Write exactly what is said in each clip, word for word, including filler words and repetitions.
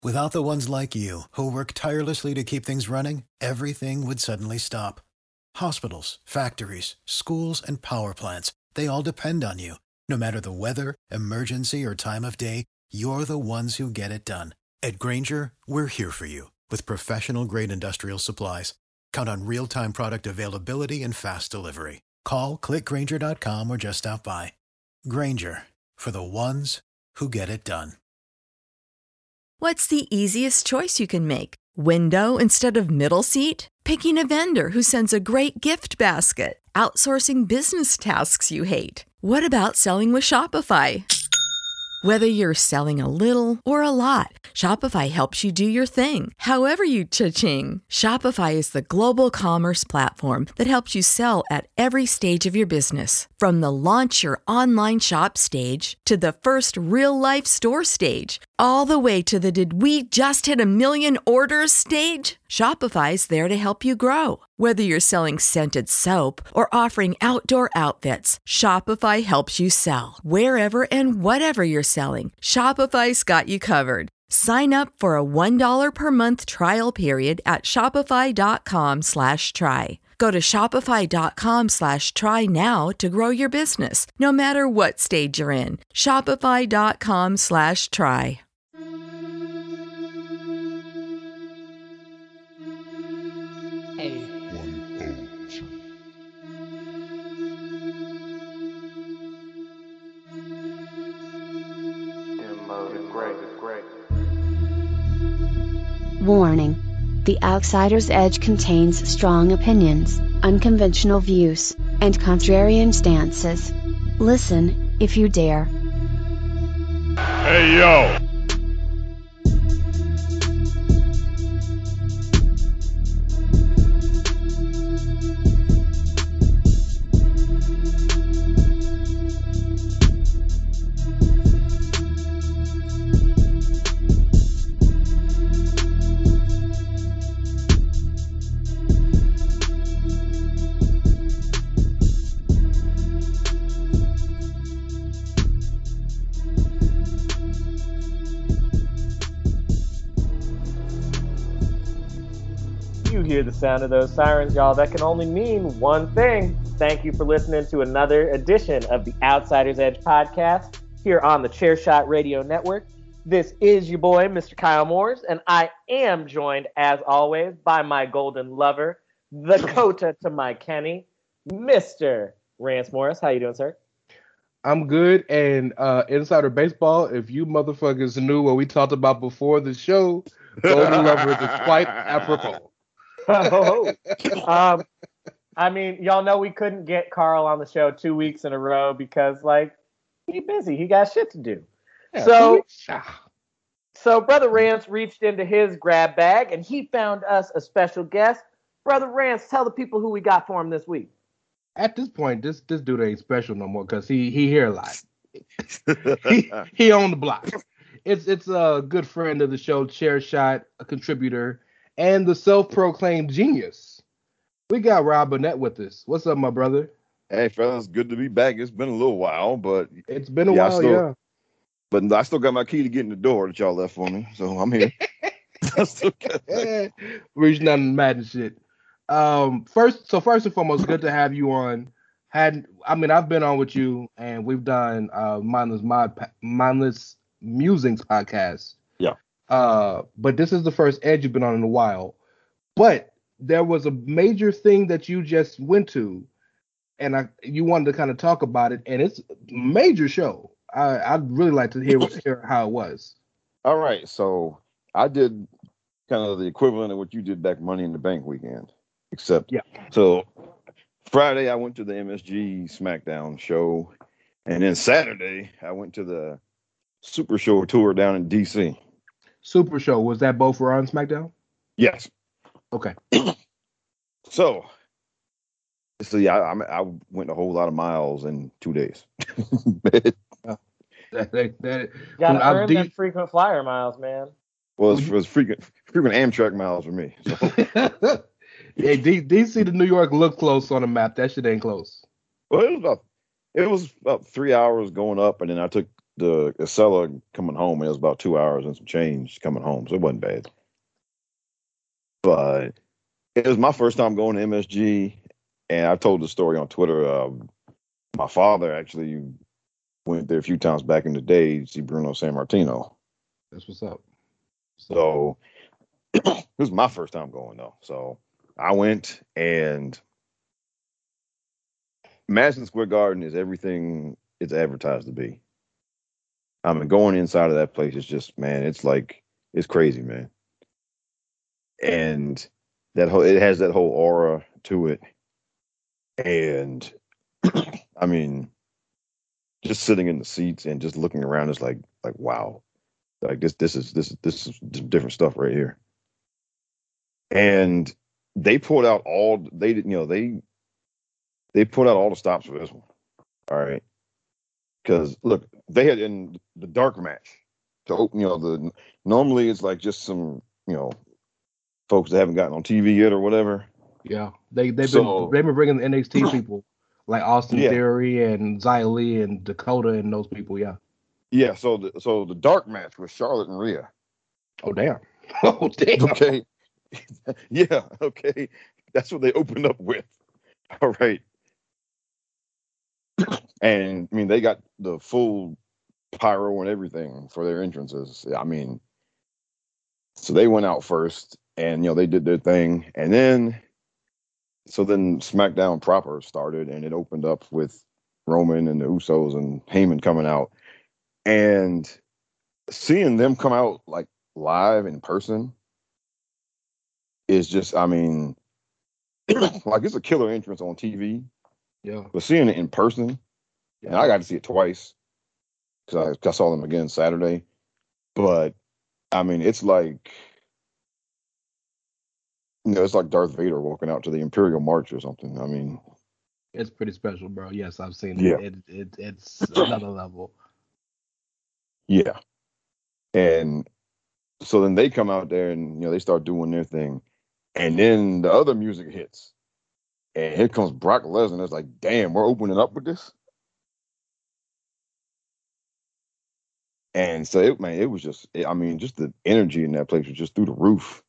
Without the ones like you, who work tirelessly to keep things running, everything would suddenly stop. Hospitals, factories, schools, and power plants, they all depend on you. No matter the weather, emergency, or time of day, you're the ones who get it done. At Grainger, we're here for you with professional-grade industrial supplies. Count on real-time product availability and fast delivery. Call, click Grainger dot com, or just stop by. Grainger, for the ones who get it done. What's the easiest choice you can make? Window instead of middle seat? Picking a vendor who sends a great gift basket? Outsourcing business tasks you hate? What about selling with Shopify? Whether you're selling a little or a lot, Shopify helps you do your thing, however you cha-ching. Shopify is the global commerce platform that helps you sell at every stage of your business. From the launch your online shop stage to the first real-life store stage, all the way to the did we just hit a million orders stage. Shopify's there to help you grow. Whether you're selling scented soap or offering outdoor outfits, Shopify helps you sell. Wherever and whatever you're selling, Shopify's got you covered. Sign up for a one dollar per month trial period at shopify.com slash try. Go to shopify.com slash try now to grow your business, no matter what stage you're in. Shopify.com slash try. Warning. The Outsider's Edge contains strong opinions, unconventional views, and contrarian stances. Listen, if you dare. Hey, yo! Hear the sound of those sirens, y'all. That can only mean one thing. Thank you for listening to another edition of the Outsider's Edge podcast here on the Chairshot Radio Network. This is your boy, Mister Kyle Moores, and I am joined, as always, by my golden lover, the Kota to my Kenny, Mister Rance Morris. How you doing, sir? I'm good. And uh, Insider Baseball, if you motherfuckers knew what we talked about before the show, golden lovers is quite apropos. Oh, um, I mean, y'all know we couldn't get Carl on the show two weeks in a row because, like, he's busy. He got shit to do. Yeah, so, so Brother Rance reached into his grab bag and he found us a special guest. Brother Rance, tell the people who we got for him this week. At this point, this this dude ain't special no more because he he here a lot. he he on the block. It's it's a good friend of the show, Chairshot, a contributor, and the self-proclaimed genius. We got Rob Burnett with us. What's up, my brother? Hey, fellas, good to be back. It's been a little while, but it's been a yeah, while, still, yeah. But I still got my key to get in the door that y'all left for me, so I'm here. Reaching out and mad and shit. Um, first, so first and foremost, good to have you on. Had I mean, I've been on with you, and we've done uh, mindless mod, mindless musings podcast. Yeah. Uh, but this is the first Edge you've been on in a while. But there was a major thing that you just went to, and I you wanted to kind of talk about it, and it's a major show. I, I'd really like to hear hear how it was. All right, so I did kind of the equivalent of what you did back Money in the Bank weekend, except yeah. So Friday I went to the M S G SmackDown show, and then Saturday I went to the Super Show tour down in D C. Super Show, was that both Raw and SmackDown? Yes. Okay. so, so yeah, I, I went a whole lot of miles in two days. uh, that, that, that, Gotta earn deep... them frequent flyer miles, man. Well, it was frequent, frequent Amtrak miles for me. So. Yeah, D- DC to New York look close on the map. That shit ain't close. Well, it was about it was about three hours going up, and then I took the Acela coming home. It was about two hours and some change coming home, so it wasn't bad. But it was my first time going to M S G, and I told the story on Twitter. Um, my father actually went there a few times back in the day to see Bruno Sammartino. That's what's up. So it was my first time going though. So I went, and Madison Square Garden is everything it's advertised to be. I mean, going inside of that place is just, man, it's like, it's crazy, man. And that whole, it has that whole aura to it. And I mean, just sitting in the seats and just looking around is like, like, wow, like this, this is, this, this is different stuff right here. And they pulled out all, they didn't, you know, they, they put out all the stops for this one. All right. Because look, they had in the dark match to open, you know, the normally it's like just some, you know, folks that haven't gotten on T V yet or whatever. Yeah, they they've So, been they've been bringing the N X T people like Austin Yeah. Theory and Xia Li and Dakota and those people. Yeah. yeah, so the so the dark match was Charlotte and Rhea. Oh damn. Oh damn. Okay. Yeah, okay. That's what they opened up with. All right. And I mean, they got the full pyro and everything for their entrances. I mean, so they went out first, and you know they did their thing, and then so then SmackDown proper started, and it opened up with Roman and the Usos and Heyman coming out, and seeing them come out like live in person is just, I mean, like it's a killer entrance on T V, Yeah. but seeing it in person, and I got to see it twice because I, I saw them again Saturday. But I mean, it's like, you know, it's like Darth Vader walking out to the Imperial March or something. I mean, It's pretty special, bro. Yes, I've seen Yeah. it. It, it. It's another level. yeah. And so then they come out there and, you know, they start doing their thing. And then the other music hits. And here comes Brock Lesnar. It's like, damn, we're opening up with this. And so, it, man, it was just, I mean, just the energy in that place was just through the roof.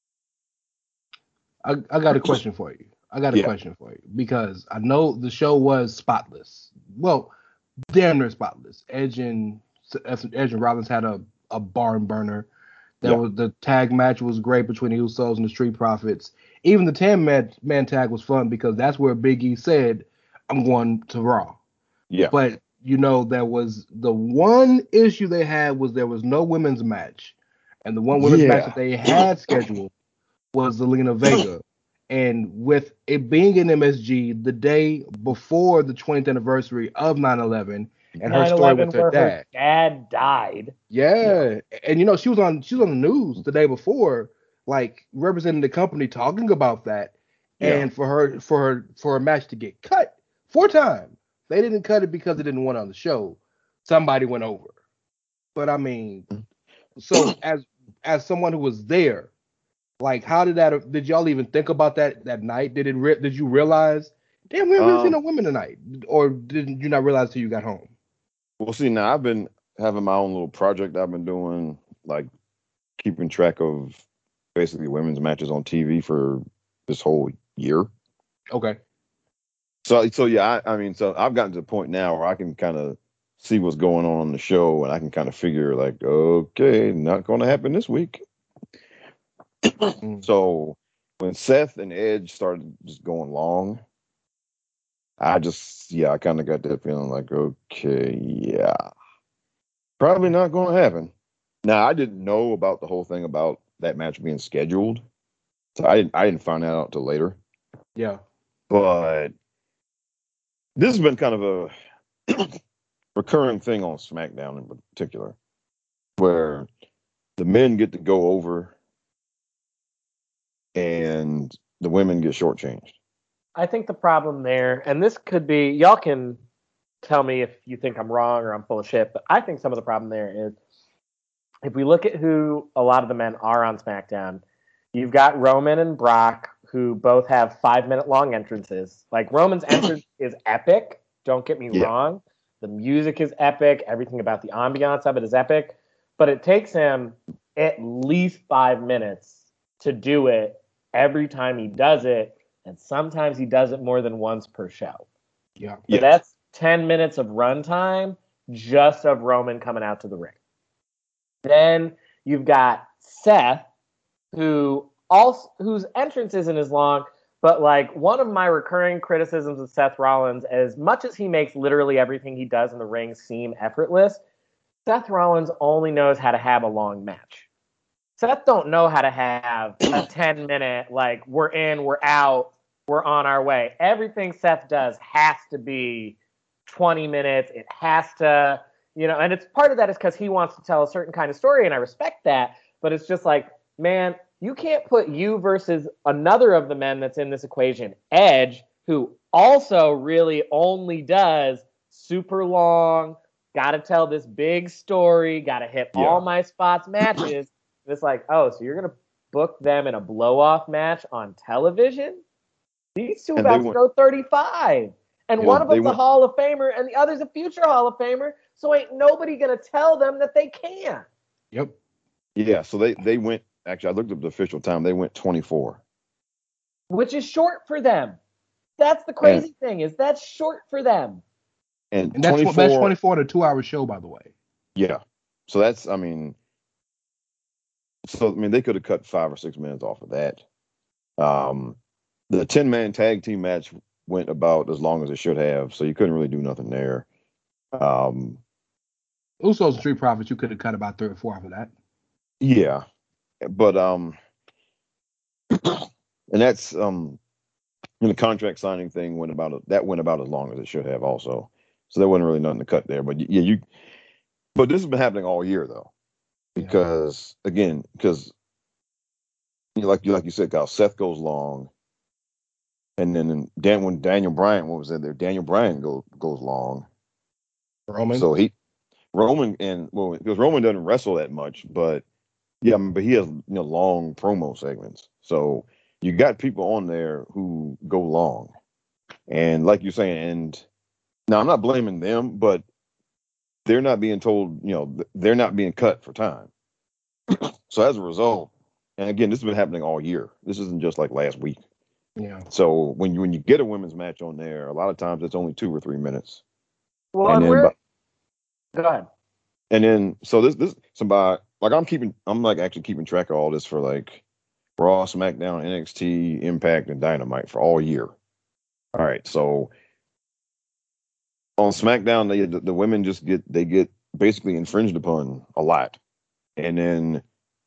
I, I got a question for you. I got a Yeah. question for you because I know the show was spotless. Well, damn near spotless. Edge and Edge and Rollins had a, a barn burner. There Yeah. was the tag match was great between the Usos and the Street Profits. Even the ten man man tag was fun because that's where Big E said, "I'm going to Raw." Yeah. But you know, there was the one issue they had was there was no women's match, and the one women's Yeah. match that they had scheduled was Zelina Vega. And with it being in M S G the day before the twentieth anniversary of nine eleven, and her story with her where dad. her dad died. Yeah. And you know, she was on she was on the news the day before, like representing the company talking about that. Yeah. And for her for her for her match to get cut four times. They didn't cut it because they didn't want it on the show. Somebody went over. But I mean, so as as someone who was there, like how did that did y'all even think about that that night? Did it re- did you realize, damn, we haven't really Um, seen no women tonight? Or did you not realize till you got home? Well, see, now I've been having my own little project I've been doing, like keeping track of basically women's matches on T V for this whole year. Okay. So, so yeah, I, I mean, so I've gotten to the point now where I can kind of see what's going on in the show, and I can kind of figure like, okay, not going to happen this week. Mm. So when Seth and Edge started just going long, I just, yeah, I kind of got that feeling like, okay, yeah, probably not going to happen. Now, I didn't know about the whole thing about that match being scheduled, so I didn't, I didn't find that out till later. Yeah. But this has been kind of a recurring thing on SmackDown in particular, where the men get to go over and the women get shortchanged. I think the problem there, and this could be, y'all can tell me if you think I'm wrong or I'm full of shit, but I think some of the problem there is if we look at who a lot of the men are on SmackDown, you've got Roman and Brock, who both have five minute long entrances. Like Roman's entrance is epic, don't get me Yeah. wrong, The music is epic. Everything about the ambiance of it is epic. But it takes him at least five minutes to do it every time he does it. And sometimes he does it more than once per show. Yeah. So Yes. that's ten minutes of runtime just of Roman coming out to the ring. Then you've got Seth, who also whose entrance isn't as long, but like one of my recurring criticisms of Seth Rollins, as much as he makes literally everything he does in the ring seem effortless, Seth Rollins only knows how to have a long match. Seth don't know how to have a ten minute, like, we're in, we're out, we're on our way. Everything Seth does has to be twenty minutes. It has to, you know, and it's part of that is because he wants to tell a certain kind of story, and I respect that. But it's just like, man, you can't put you versus another of the men that's in this equation, Edge, who also really only does super long, got to tell this big story, got to hit Yeah. all my spots matches. And it's like, oh, so you're going to book them in a blow-off match on television? These two And about they to went- go thirty-five. And Yeah, one of they them's a went- Hall of Famer, and the other's a future Hall of Famer, so ain't nobody going to tell them that they can't. Yep. Yeah, so they they went. Actually, I looked up the official time. They went twenty-four. Which is short for them. That's the crazy thing, is that's short for them. And, And that's twenty-four. that's twenty-four to two hour show, by the way. Yeah. So that's, I mean, so I mean they could have cut five or six minutes off of that. Um, the ten man tag team match went about as long as it should have, so you couldn't really do nothing there. Um, Usos and Street Profits, you could have cut about three or four off of that. yeah, but um, and that's um, and the contract signing thing went about that went about as long as it should have also. So there wasn't really nothing to cut there. But yeah, you. But this has been happening all year though, because yeah. again, because you know, like you like you said, Kyle, Seth goes long, and then Dan when Daniel Bryan, what was that there? Daniel Bryan goes goes long. Roman. So he Roman and well, because Roman doesn't wrestle that much, but yeah, I mean, but he has you know long promo segments. So you got people on there who go long, and like you're saying, and now I'm not blaming them, but they're not being told, you know, they're not being cut for time. So as a result, and again, this has been happening all year. This isn't just like last week. Yeah. So when you when you get a women's match on there, a lot of times it's only two or three minutes. Well, and and then, we're... but, Go ahead. And then so this this somebody like I'm keeping I'm like actually keeping track of all this for like Raw, SmackDown, N X T, Impact, and Dynamite for all year. All right, so on SmackDown, they the, the women just get they get basically infringed upon a lot, and then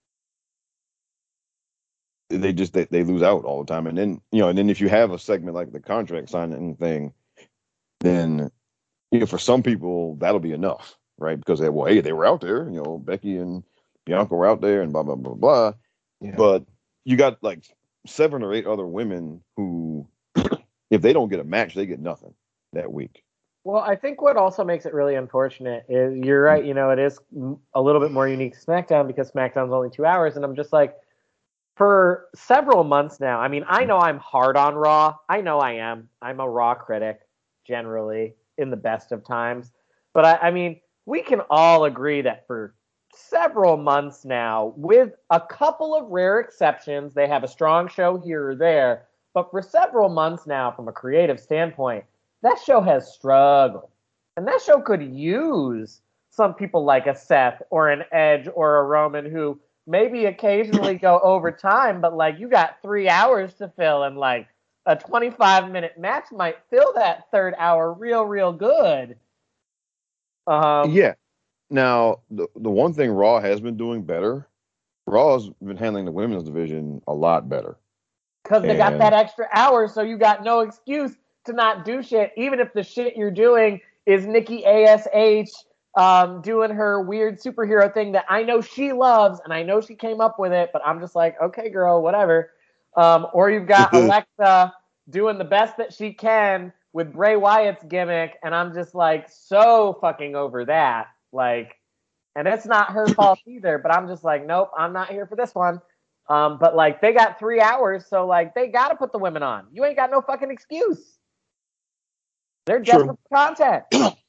they just they, they lose out all the time. And then you know, and then if you have a segment like the contract signing thing, then you know for some people that'll be enough, right? Because they well, hey, they were out there, you know, Becky and Bianca were out there, and blah blah blah blah. Yeah. But you got like seven or eight other women who, if they don't get a match, they get nothing that week. Well, I think what also makes it really unfortunate is you're right. You know, it is a little bit more unique to SmackDown because SmackDown's only two hours. And I'm just like, for several months now, I mean, I know I'm hard on Raw. I know I am. I'm a Raw critic generally in the best of times. But I, I mean, we can all agree that for several months now, with a couple of rare exceptions, they have a strong show here or there. But for several months now, from a creative standpoint, that show has struggled. And that show could use some people like a Seth or an Edge or a Roman who maybe occasionally go over time, but like you got three hours to fill, and like a twenty-five minute match might fill that third hour real, real good. Um, yeah. Now, the, the one thing Raw has been doing better, Raw has been handling the women's division a lot better. Because they got And- that extra hour, so you got no excuse to not do shit, even if the shit you're doing is Nikki A S H um, doing her weird superhero thing that I know she loves, and I know she came up with it, but I'm just like, okay, girl, whatever. Um, or you've got Alexa doing the best that she can with Bray Wyatt's gimmick, and I'm just like so fucking over that. Like, and it's not her fault either, but I'm just like, nope, I'm not here for this one. Um, but like, they got three hours, so like, they got to put the women on. You ain't got no fucking excuse. They're True. desperate for content.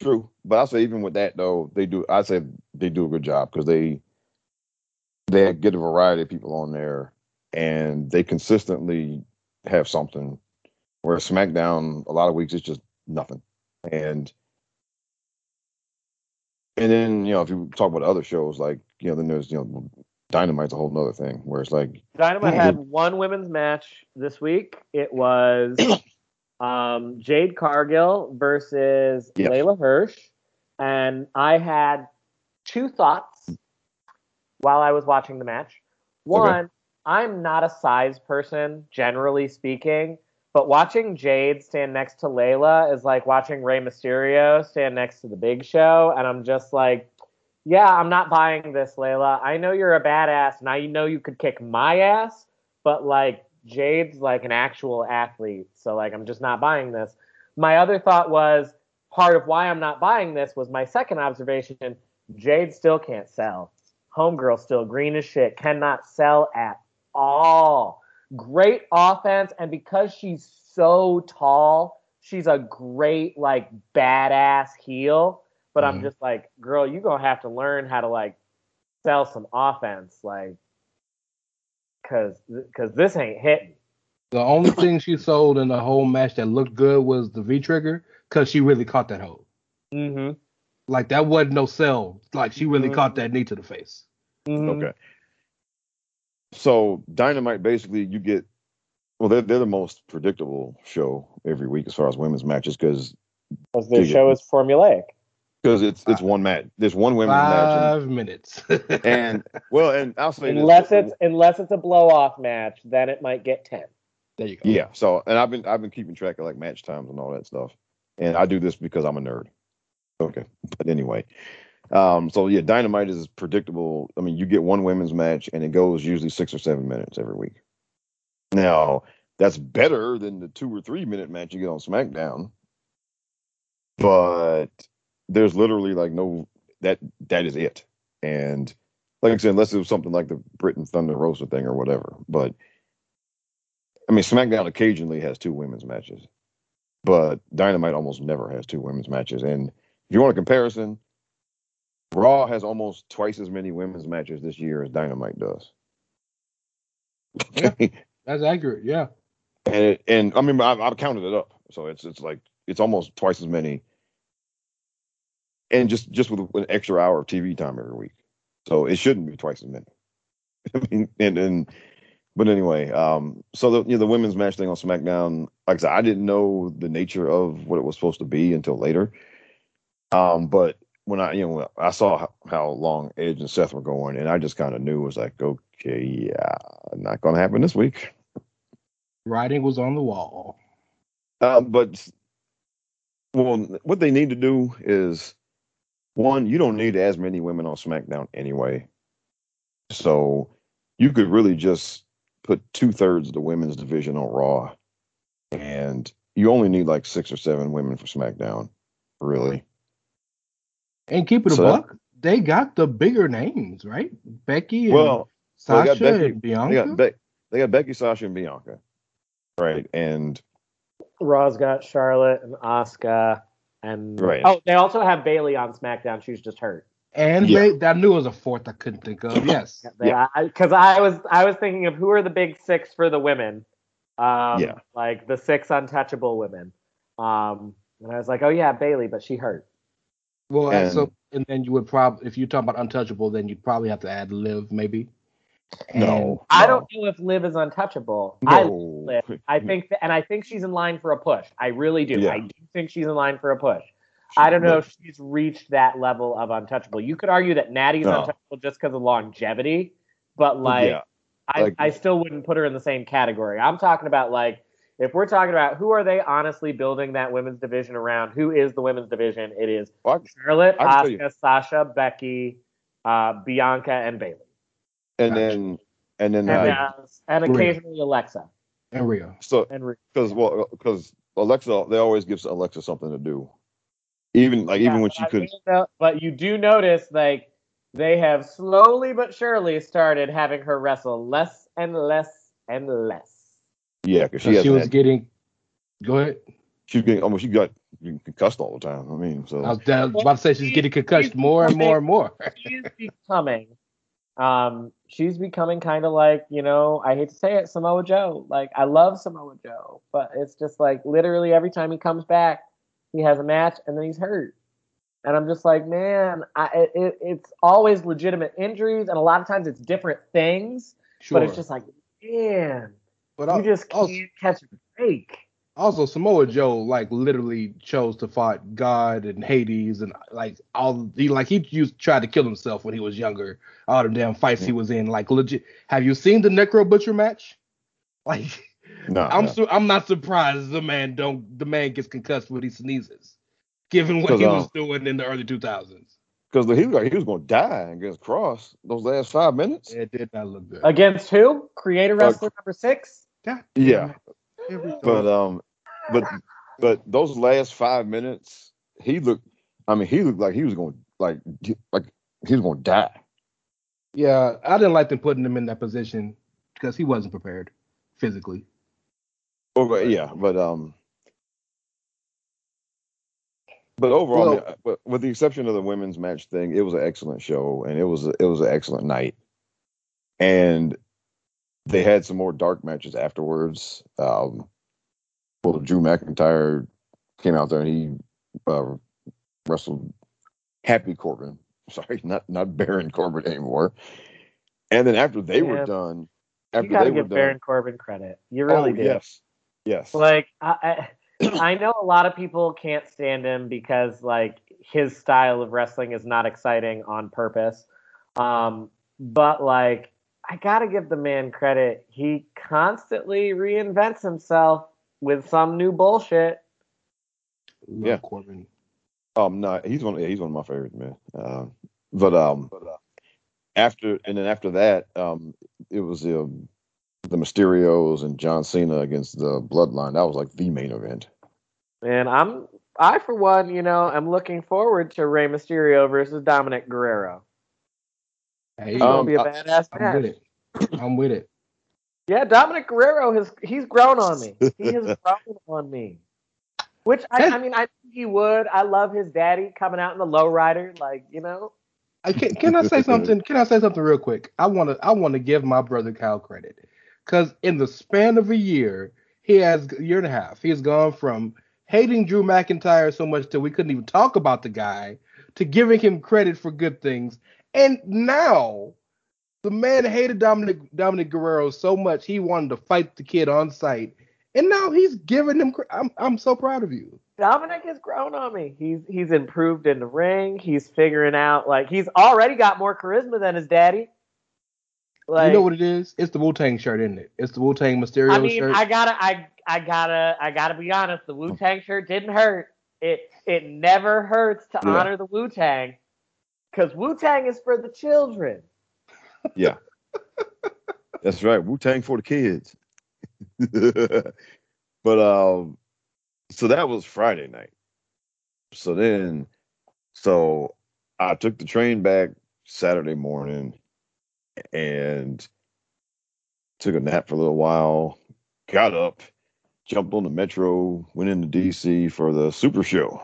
True, but I say even with that though, they do. I say they do a good job because they they get a variety of people on there, and they consistently have something. Where SmackDown, a lot of weeks it's just nothing, and and then you know if you talk about other shows like you know then there's you know Dynamite's a whole nother thing where it's like Dynamite had one women's match this week. It was. Um, Jade Cargill versus yes. Layla Hirsch. And I had two thoughts while I was watching the match. One, okay. I'm not a size person, generally speaking, but watching Jade stand next to Layla is like watching Rey Mysterio stand next to the Big Show. And I'm just like, yeah, I'm not buying this, Layla. I know you're a badass, and I know you could kick my ass, but like, Jade's like an actual athlete, so like I'm just not buying this. My other thought was part of why I'm not buying this was my second observation. Jade still can't sell. Homegirl still green as shit, cannot sell at all. Great offense, and because she's so tall, she's a great like badass heel. But mm-hmm. I'm just like, girl, you gonna have to learn how to like sell some offense, like. Cause, cause this ain't hitting. The only thing she sold in the whole match that looked good was the V trigger, cause she really caught that hold. Mm-hmm. Like that wasn't no sell. Like she really mm-hmm. caught that knee to the face. Mm-hmm. Okay. So Dynamite basically you get, well they're they're the most predictable show every week as far as women's matches because because their show is formulaic. Because it's it's one match. There's one women's Five match. Five minutes. and well, and I'll say unless this, it's unless it's a blow off match, then it might get ten. There you go. Yeah. So and I've been I've been keeping track of like match times and all that stuff. And I do this because I'm a nerd. Okay. But anyway. Um, so yeah, Dynamite is predictable. I mean, you get one women's match and it goes usually six or seven minutes every week. Now, that's better than the two or three minute match you get on SmackDown. But there's literally like no that that is it. And like I said, unless it was something like the Britain Thunder Rosa thing or whatever. But I mean SmackDown occasionally has two women's matches. But Dynamite almost never has two women's matches. And if you want a comparison, Raw has almost twice as many women's matches this year as Dynamite does. Yeah, that's accurate, yeah. And it, and I mean I've, I've counted it up. So it's it's like it's almost twice as many. And just, just with an extra hour of T V time every week. So it shouldn't be twice as many. I mean, and, and but anyway, um, so the you know the women's match thing on SmackDown, like I said, I didn't know the nature of what it was supposed to be until later. Um, but when I you know I saw how, how long Edge and Seth were going, and I just kind of knew it was like, okay, yeah, not gonna happen this week. Writing was on the wall. Um, but well, what they need to do is. One, you don't need as many women on SmackDown anyway. So you could really just put two thirds of the women's division on Raw. And you only need like six or seven women for SmackDown, really. And keep it so a buck, that, they got the bigger names, right? Becky and well, Sasha well, they got Becky, and Bianca. They got, Be- they got Becky, Sasha, and Bianca. Right. And Raw's got Charlotte and Asuka. And right. Oh, they also have Bayley on SmackDown. She's just hurt. And yeah. they, that knew was a fourth I couldn't think of. Yes. Yeah. Because I, I was I was thinking of who are the big six for the women. Um, yeah. Like the six untouchable women. Um, and I was like, oh yeah, Bayley, but she hurt. Well, and, so and then you would probably, if you talk about untouchable, then you'd probably have to add Liv, maybe. And no, I no. don't know if Liv is untouchable. No. I Liv. I think, th- and I think she's in line for a push. I really do. Yeah. I do think she's in line for a push. I don't know if she's reached that level of untouchable. You could argue that Natty's no. untouchable just because of longevity, but like, yeah. I, like, I still wouldn't put her in the same category. I'm talking about like, if we're talking about who are they honestly building that women's division around, who is the women's division? It is well, Charlotte, I Asuka, Sasha, Becky, uh, Bianca, and Bayley. And then, and then, and, uh, uh, and occasionally Rhea. Alexa and Rhea. So, and Rhea. because well, because Alexa, they always gives Alexa something to do, even like yeah, even when she could. Know, but you do notice, like they have slowly but surely started having her wrestle less and less and less. Yeah, because she, she was had, getting. Go ahead. She was getting almost. She got getting concussed all the time. I mean, so I was, I was about to say she's getting concussed more and more and more. She's becoming, um, she's becoming kind of like, you know, I hate to say it, Samoa Joe. Like, I love Samoa Joe, but it's just like literally every time he comes back, he has a match and then he's hurt. And I'm just like, man, I, it, it's always legitimate injuries, and a lot of times it's different things. Sure. But it's just like, man, but you I'll, just can't also, catch a break. Also, Samoa Joe like literally chose to fight God and Hades, and like all he like he used tried to kill himself when he was younger. All the damn fights he was in, like legit. Have you seen the Necro Butcher match? Like, no, I'm no. Su- I'm not surprised the man don't the man gets concussed when he sneezes, given what he um, was doing in the early two thousands. Because he was like he was going to die against Cross those last five minutes. It did not look good. Against who? Creator Wrestler uh, number six. God, yeah, but um, but but those last five minutes, he looked. I mean, he looked like he was going like like he was going to die. Yeah, I didn't like them putting him in that position because he wasn't prepared physically. Oh, but yeah, but um. But overall, well, I mean, with the exception of the women's match thing, it was an excellent show, and it was a, it was an excellent night. And they had some more dark matches afterwards. Um, well, Drew McIntyre came out there and he uh, wrestled Happy Corbin. Sorry, not not Baron Corbin anymore. And then after they yeah, were done, after you gotta they give were Baron done, Corbin credit. You really oh, do. Yes, yes. Like I. I I know a lot of people can't stand him because like his style of wrestling is not exciting on purpose. Um, but like I gotta give the man credit. He constantly reinvents himself with some new bullshit. Love yeah, Corbin. Um, no, he's one. Yeah, he's one of my favorites, man. Uh, but um, but, uh, after and then after that, um, it was um. the Mysterios and John Cena against the Bloodline. That was like the main event. And I'm, I for one, you know, I'm looking forward to Rey Mysterio versus Dominic Guerrero. Hey, it's um, gonna be a badass I'm match. with it. I'm with it. Yeah, Dominic Guerrero has he's grown on me. He has grown on me. Which I, I mean, I think he would. I love his daddy coming out in the lowrider, like you know. I can, can I say something? Can I say something real quick? I want to I want to give my brother Kyle credit. Because in the span of a year, he has a year and a half, he has gone from hating Drew McIntyre so much that we couldn't even talk about the guy to giving him credit for good things. And now the man hated Dominic Dominic Guerrero so much he wanted to fight the kid on site. And now he's giving him. I'm I'm so proud of you. Dominic has grown on me. He's he's improved in the ring. He's figuring out like he's already got more charisma than his daddy. Like, you know what it is? It's the Wu-Tang shirt, isn't it? It's the Wu-Tang Mysterio I mean, shirt. I gotta, I, I gotta, I gotta be honest. The Wu-Tang shirt didn't hurt. It, it never hurts to yeah. honor the Wu-Tang, because Wu-Tang is for the children. Yeah, that's right. Wu-Tang for the kids. But um, so that was Friday night. So then, so I took the train back Saturday morning. And took a nap for a little while, got up, jumped on the metro, went into D C for the Super Show.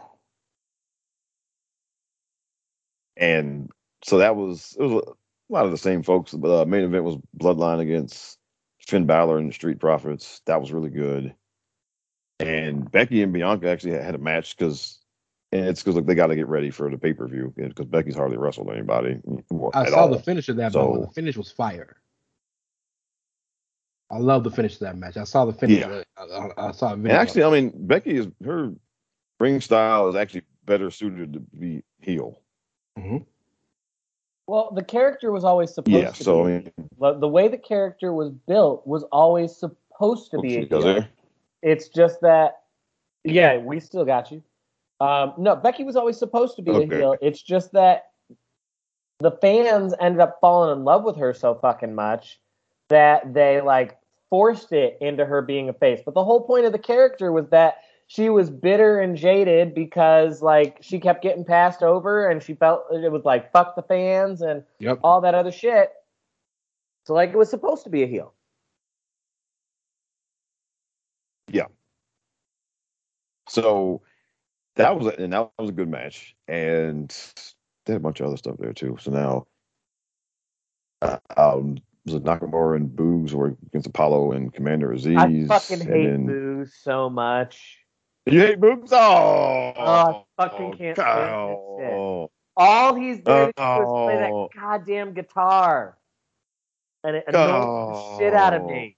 And so that was, it was a lot of the same folks. The uh, main event was Bloodline against Finn Balor and the Street Profits. That was really good. And Becky and Bianca actually had a match because And it's because like, they got to get ready for the pay per view because Becky's hardly wrestled anybody. I saw all. the finish of that, so, but the finish was fire. I love the finish of that match. I saw the finish. Yeah. I, I, I saw it. And actually, I mean, Becky is her ring style is actually better suited to be heel. Mm-hmm. Well, the character was always supposed yeah, to so, be. I mean, the, the way the character was built was always supposed to be a heel. There? It's just that, yeah, we still got you. Um, no, Becky was always supposed to be okay. a heel. It's just that the fans ended up falling in love with her so fucking much that they like forced it into her being a face. But the whole point of the character was that she was bitter and jaded because like she kept getting passed over and she felt it was like fuck the fans and yep. all that other shit. So like it was supposed to be a heel. Yeah. So that was a, and that was a good match, and they had a bunch of other stuff there too. So now, uh, um, was it Nakamura and Boogs were against Apollo and Commander Aziz? I fucking hate then, Boogs so much. You hate Boogs? Oh, oh I fucking can't stand oh, this shit. All he's there to do is play that oh, goddamn guitar, and it annoys oh, the shit out of me.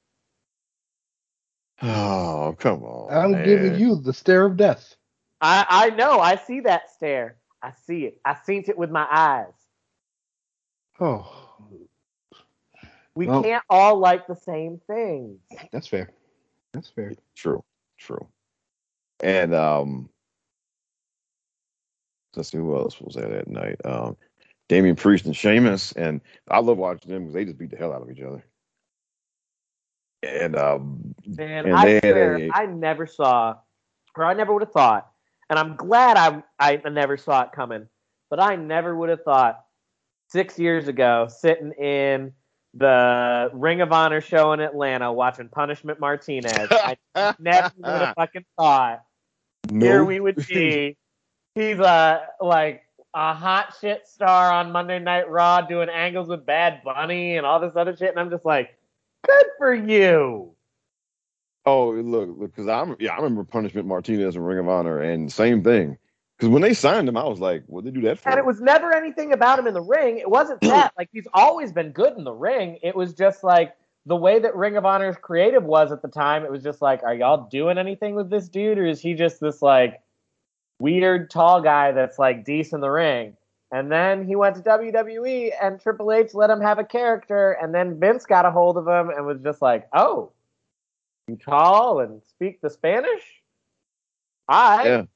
Oh, come on! I'm man. giving you the stare of death. I I know. I see that stare. I see it. I seen it with my eyes. Oh, we well, can't all like the same things. That's fair. That's fair. True. True. And um, let's see who else was there that night. Um, Damian Priest and Sheamus, and I love watching them because they just beat the hell out of each other. And um, man, and I swear, a, I never saw, or I never would have thought, and I'm glad I I never saw it coming. But I never would have thought six years ago, sitting in the Ring of Honor show in Atlanta, watching Punishment Martinez, I never would have fucking thought. no. Here we would see he's a like a hot shit star on Monday Night Raw doing angles with Bad Bunny and all this other shit, and I'm just like, good for you. Oh, look, look, because I'm yeah, I remember Punishment Martinez in Ring of Honor, and same thing. Because when they signed him, I was like, "What did they do that for?" And it was never anything about him in the ring. It wasn't that. Like, he's always been good in the ring. It was just like the way that Ring of Honor's creative was at the time. It was just like, are y'all doing anything with this dude, or is he just this like weird tall guy that's like decent in the ring? And then he went to W W E, and Triple H let him have a character, and then Vince got a hold of him and was just like, "Oh, you tall and speak the Spanish? All right." Yeah.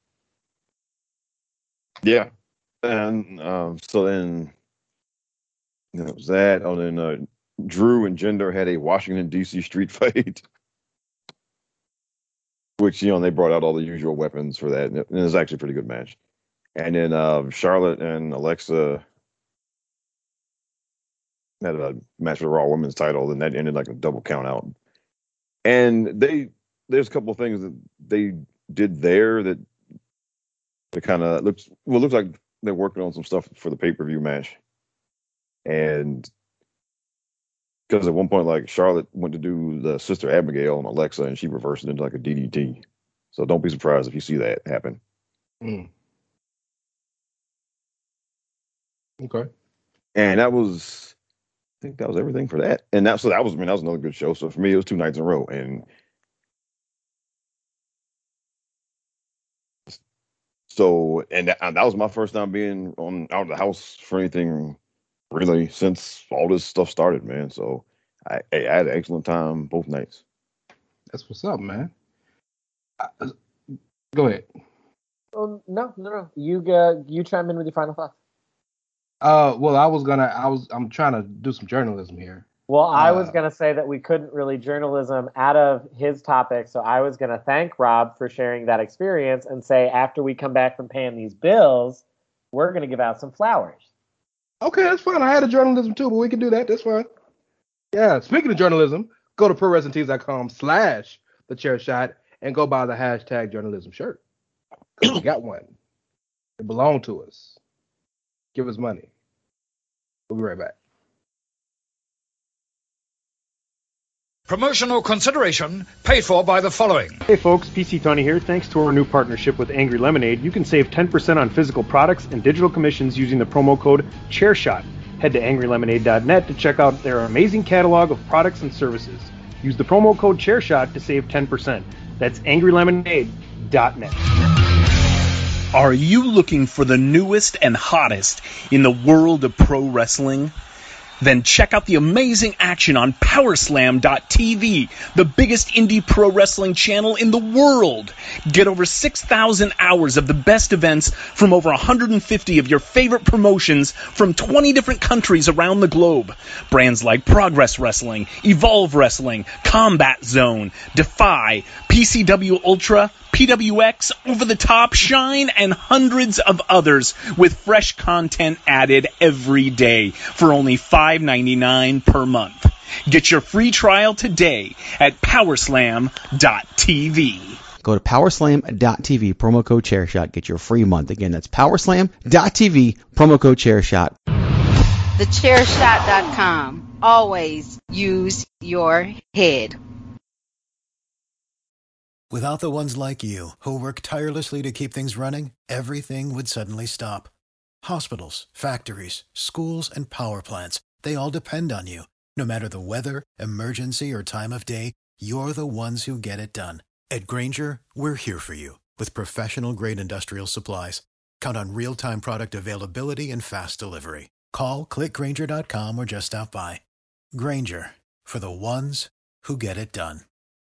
Yeah. And um, so then that was that. Oh, then uh, Drew and Jinder had a Washington, D C street fight, which, you know, they brought out all the usual weapons for that. And it, and it was actually a pretty good match. And then uh, Charlotte and Alexa had a match for the Raw Women's title, and that ended like a double count out. And they, there's a couple of things that they did there that it kind of looks, well, it looks like they're working on some stuff for the pay-per-view match. And because at one point, like, Charlotte went to do the Sister Abigail on Alexa, and she reversed it into like a D D T. So don't be surprised if you see that happen. Mm. Okay. And that was, I think that was everything for that. And that, so that was, I mean, that was another good show. So for me, it was two nights in a row. And so, and that, and that was my first time being on out of the house for anything really since all this stuff started, man. So I, I had an excellent time both nights. That's what's up, man. Uh, go ahead. Um, no, no, no. You uh, you chime in with your final thoughts. Uh, well, I was gonna, I was, I'm trying to do some journalism here. Well, I Uh, was going to say that we couldn't really journalism out of his topic, so I was going to thank Rob for sharing that experience and say after we come back from paying these bills, we're going to give out some flowers. Okay, that's fine. I had a journalism too, but we can do that. That's fine. Yeah. Speaking of journalism, go to pro wrestling tees dot com slash the chair shot and go buy the hashtag journalism shirt. 'Cause we got one. It belonged to us. Give us money. We'll be right back. Promotional consideration paid for by the following. Hey folks, P C Tony here. Thanks to our new partnership with Angry Lemonade, you can save ten percent on physical products and digital commissions using the promo code ChairShot. Head to angry lemonade dot net to check out their amazing catalog of products and services. Use the promo code ChairShot to save ten percent. That's angry lemonade dot net. Are you looking for the newest and hottest in the world of pro wrestling? Then check out the amazing action on power slam dot t v, the biggest indie pro wrestling channel in the world. Get over six thousand hours of the best events from over one hundred fifty of your favorite promotions from twenty different countries around the globe. Brands like Progress Wrestling, Evolve Wrestling, Combat Zone, Defy, P C W Ultra, P W X, Over the Top, Shine, and hundreds of others with fresh content added every day for only five ninety-nine per month. Get your free trial today at power slam dot t v. Go to powerslam dot t v, promo code ChairShot, get your free month. Again, that's powerslam dot t v, promo code ChairShot. the chair shot dot com. Always use your head. Without the ones like you, who work tirelessly to keep things running, everything would suddenly stop. Hospitals, factories, schools, and power plants, they all depend on you. No matter the weather, emergency, or time of day, you're the ones who get it done. At Grainger, we're here for you with professional-grade industrial supplies. Count on real-time product availability and fast delivery. Call, click Grainger dot com, or just stop by. Grainger, for the ones who get it done.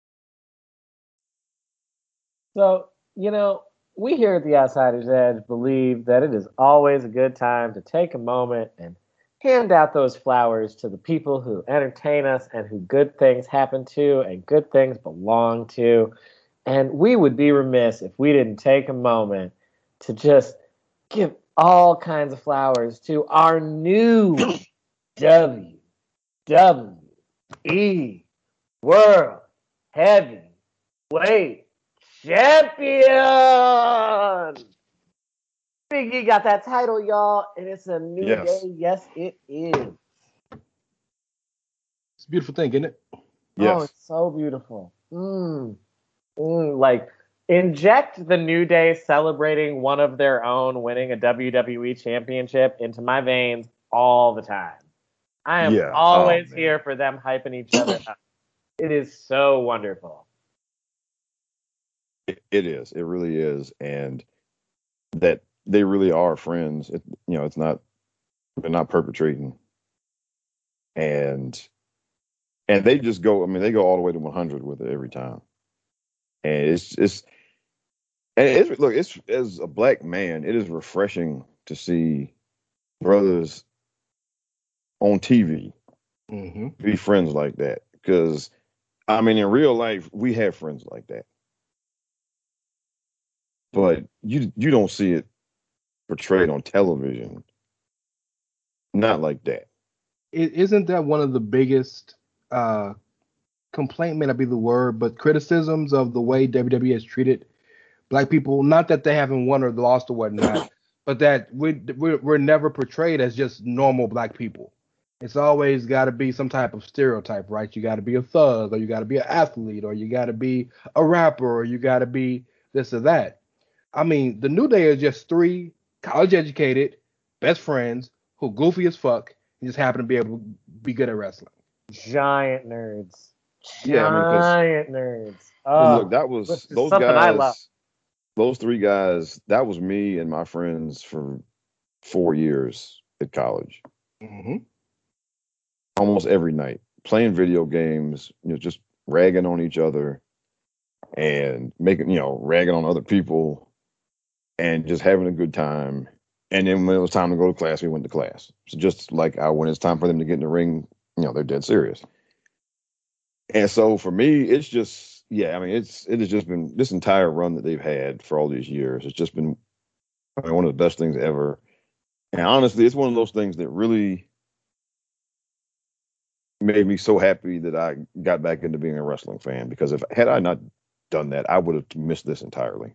So, you know, we here at the Outsider's Edge believe that it is always a good time to take a moment and hand out those flowers to the people who entertain us and who good things happen to and good things belong to. And we would be remiss if we didn't take a moment to just give all kinds of flowers to our new W W E World Heavyweight Champion! Big E got that title, y'all, and it's a new Yes. day. Yes, it is. It's a beautiful thing, isn't it? Yes. Oh, it's so beautiful. Mm. Mm, like, inject the New Day celebrating one of their own winning a W W E championship into my veins all the time. I am Yeah. always Oh, man. here for them hyping each other up. It is so wonderful. It, it is. It really is. And that they really are friends. It, you know, it's not, they're not perpetrating. And, and they just go, I mean, they go all the way to one hundred with it every time. And it's, it's, and it's, look, it's, as a black man, it is refreshing to see brothers on T V Mm-hmm. be friends like that. Because, I mean, in real life, we have friends like that. But you you don't see it portrayed on television. Not like that. It, isn't that one of the biggest uh, complaint may not be the word, but criticisms of the way W W E has treated black people? Not that they haven't won or lost or whatnot, but that we we're, we're never portrayed as just normal black people. It's always got to be some type of stereotype, right? You got to be a thug, or you got to be an athlete, or you got to be a rapper, or you got to be this or that. I mean, the New Day is just three college-educated best friends who goofy as fuck and just happen to be able to be good at wrestling. Giant nerds. Yeah, I mean, 'cause- Giant nerds. And Oh, look, that was this is those something I love. guys. Those three guys. That was me and my friends for four years at college. Mm-hmm. Almost every night, playing video games. You know, just ragging on each other and making, you know, ragging on other people and just having a good time. And then when it was time to go to class, we went to class. So just like how when it's time for them to get in the ring, you know, they're dead serious. And so for me, it's just, yeah, I mean, it's, it has just been this entire run that they've had for all these years. It's just been, I mean, one of the best things ever. And honestly, it's one of those things that really made me so happy that I got back into being a wrestling fan, because if had I not done that, I would have missed this entirely.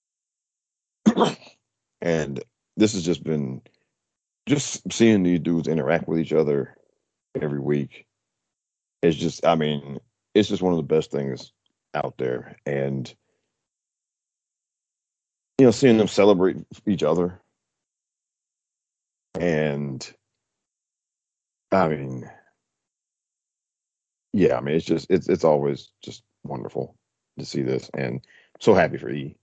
And this has just been just seeing these dudes interact with each other every week. It's just, I mean, it's just one of the best things out there. And, you know, seeing them celebrate each other. And, I mean, yeah, I mean, it's just, it's, it's always just wonderful to see this. And so happy for E.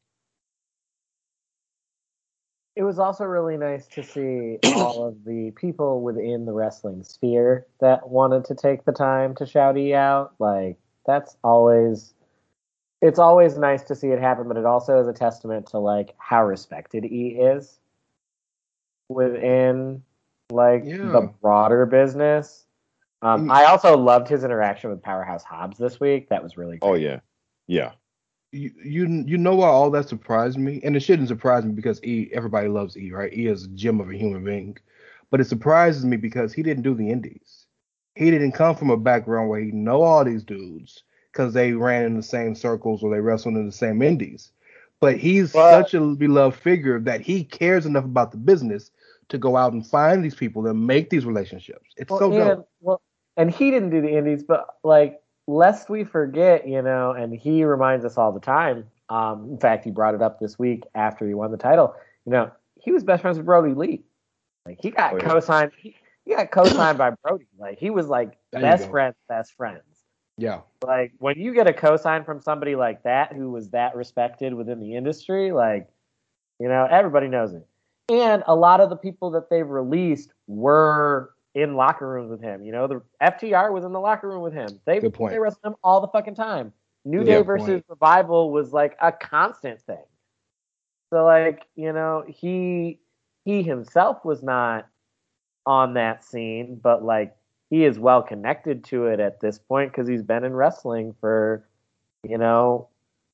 It was also really nice to see all of the people within the wrestling sphere that wanted to take the time to shout E out. Like, that's always, it's always nice to see it happen, but it also is a testament to, like, how respected E is within, like, Yeah. the broader business. Um, I also loved his interaction with Powerhouse Hobbs this week. That was really great. Oh, yeah. Yeah. You, you you know why all that surprised me? And it shouldn't surprise me because E, everybody loves E, right? E is a gem of a human being. But it surprises me because he didn't do the indies. He didn't come from a background where he know all these dudes, because they ran in the same circles or they wrestled in the same indies. But he's Well, such a beloved figure that he cares enough about the business to go out and find these people and make these relationships. It's well, so and, dope. Well, and he didn't do the indies, but like, lest we forget, you know, and he reminds us all the time. Um, in fact, he brought it up this week after he won the title. You know, he was best friends with Brody Lee. Like he got Oh, yeah. co-signed. He, he got co-signed by Brody. Like he was like There you best go. friends, best friends. Yeah. Like when you get a co-sign from somebody like that who was that respected within the industry, like, you know, everybody knows it. And a lot of the people that they've released were in locker rooms with him. You know, the F T R was in the locker room with him. They Good point. they wrestled him all the fucking time. New Good Day point. versus Revival was like a constant thing. So like, you know, he he himself was not on that scene, but like he is well connected to it at this point because he's been in wrestling for, you know,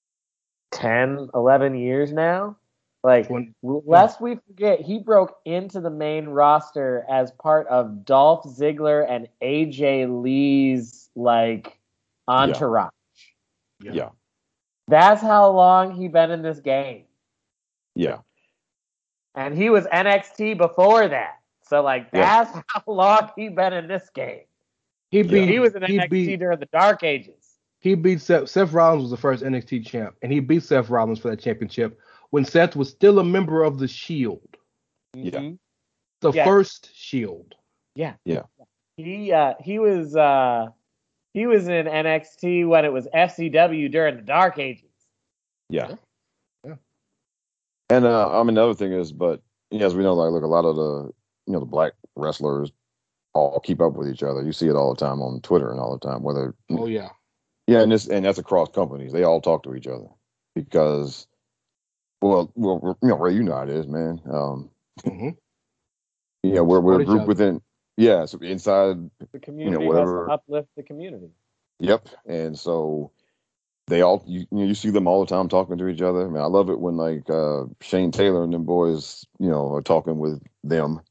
ten, eleven years now. Like, When- lest we forget, he broke into the main roster as part of Dolph Ziggler and A J Lee's, like, entourage. Yeah. Yeah. That's how long he been in this game. Yeah. And he was N X T before that. So, like, Yeah. that's how long he been in this game. He beat. He was in he N X T beat. during the Dark Ages. He beat Seth. Seth Rollins was the first N X T champ, and he beat Seth Rollins for that championship when Seth was still a member of the Shield. Yeah. The Yeah. first Shield. Yeah. Yeah. He uh he was uh he was in N X T when it was F C W during the Dark Ages. Yeah. Yeah. And uh, I mean, the other thing is, but you know, as we know, like, look, a lot of the you know the black wrestlers all keep up with each other. You see it all the time on Twitter and all the time. Whether Oh yeah. yeah, and this and that's across companies. They all talk to each other because, well, well, you know, Ray, you know how it is, man. Um, Mm-hmm. you know, we're we're a Support each group other. within. Yeah, so inside. The community whatever- has to uplift the community. Yep, and so they all you, you know you see them all the time talking to each other. I mean, I love it when like uh, Shane Taylor and them boys, you know, are talking with them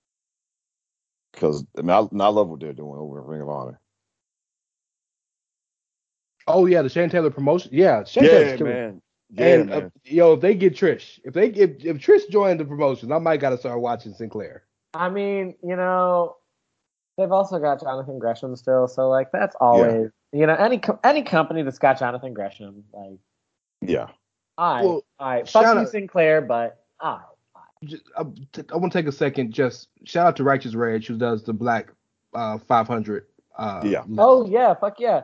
because I mean, I, and I love what they're doing over at Ring of Honor. Oh yeah, the Shane Taylor promotion. Yeah, Shane Yeah, Taylor's killing it. man. Yeah, And man. uh, yo, if they get Trish, if they if, if Trish joined the promotion, I might gotta start watching Sinclair. I mean, you know, they've also got Jonathan Gresham still, so like that's always you know any co- any company that's got Jonathan Gresham, like Yeah. I Well, I fuck shout you out- Sinclair, but I Just, I, I want to take a second. Just shout out to Righteous Rage who does the Black uh, five hundred. Uh, Yeah. Oh yeah, fuck yeah.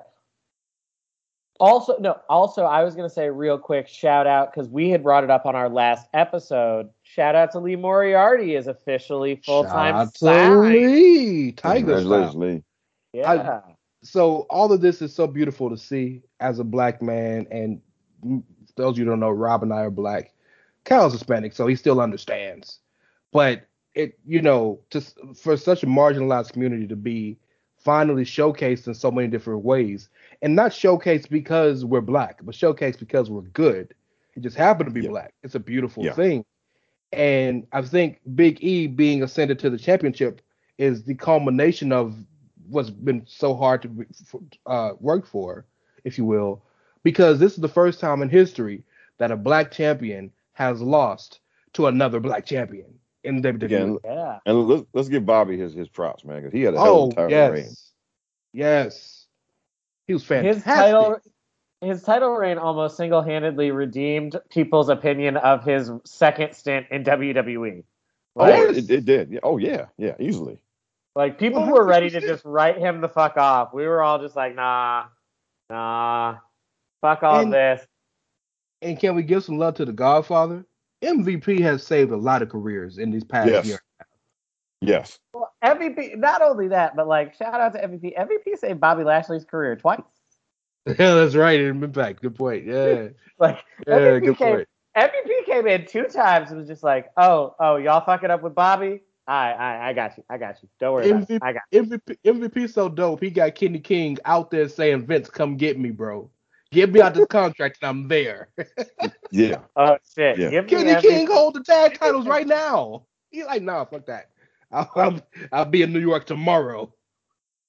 Also, no. Also, I was gonna say real quick shout out because we had brought it up on our last episode. Shout out to Lee Moriarty is officially full Shout time out to signed. Lee, Tiger Congratulations, style. Lee. Yeah, So all of this is so beautiful to see as a black man. And mm, those of you who don't know, Rob and I are black. Kyle's Hispanic, so he still understands. But it, you know, just for such a marginalized community to be finally showcased in so many different ways, and not showcased because we're black, but showcased because we're good. It just happened to be Yeah. black. It's a beautiful Yeah. thing. And I think Big E being ascended to the championship is the culmination of what's been so hard to uh, work for, if you will, because this is the first time in history that a black champion has lost to another black champion in W W E. Again, yeah. and let's let's give Bobby his his props, man, because he had a hell Oh, of a title yes. reign. Yes. He was fantastic. His title, his title reign almost single-handedly redeemed people's opinion of his second stint in W W E. Oh, Like, it, it did. Yeah. Oh, yeah, yeah, easily. like people one were hundred ready to percent. just write him the fuck off. We were all just like, nah, nah, fuck all And- this. And can we give some love to the Godfather? M V P has saved a lot of careers in these past Yes. years. Yes. Well, M V P, not only that, but like, shout out to M V P. M V P saved Bobby Lashley's career twice. Yeah, that's right. In Impact. Good point. Yeah. Like, Yeah, M V P good came, point. M V P came in two times and was just like, oh, oh, y'all fucking up with Bobby? I, I, I got you. I got you. Don't worry about M V P, it. I got M V P, M V P so dope. He got Kenny King out there saying, "Vince, come get me, bro. Get me out this contract, and I'm there." Yeah. you. Oh, shit. Yeah. Give me Kenny M V P. King hold the tag titles right now. He's like, "Nah, fuck that. I'll, I'll, I'll be in New York tomorrow."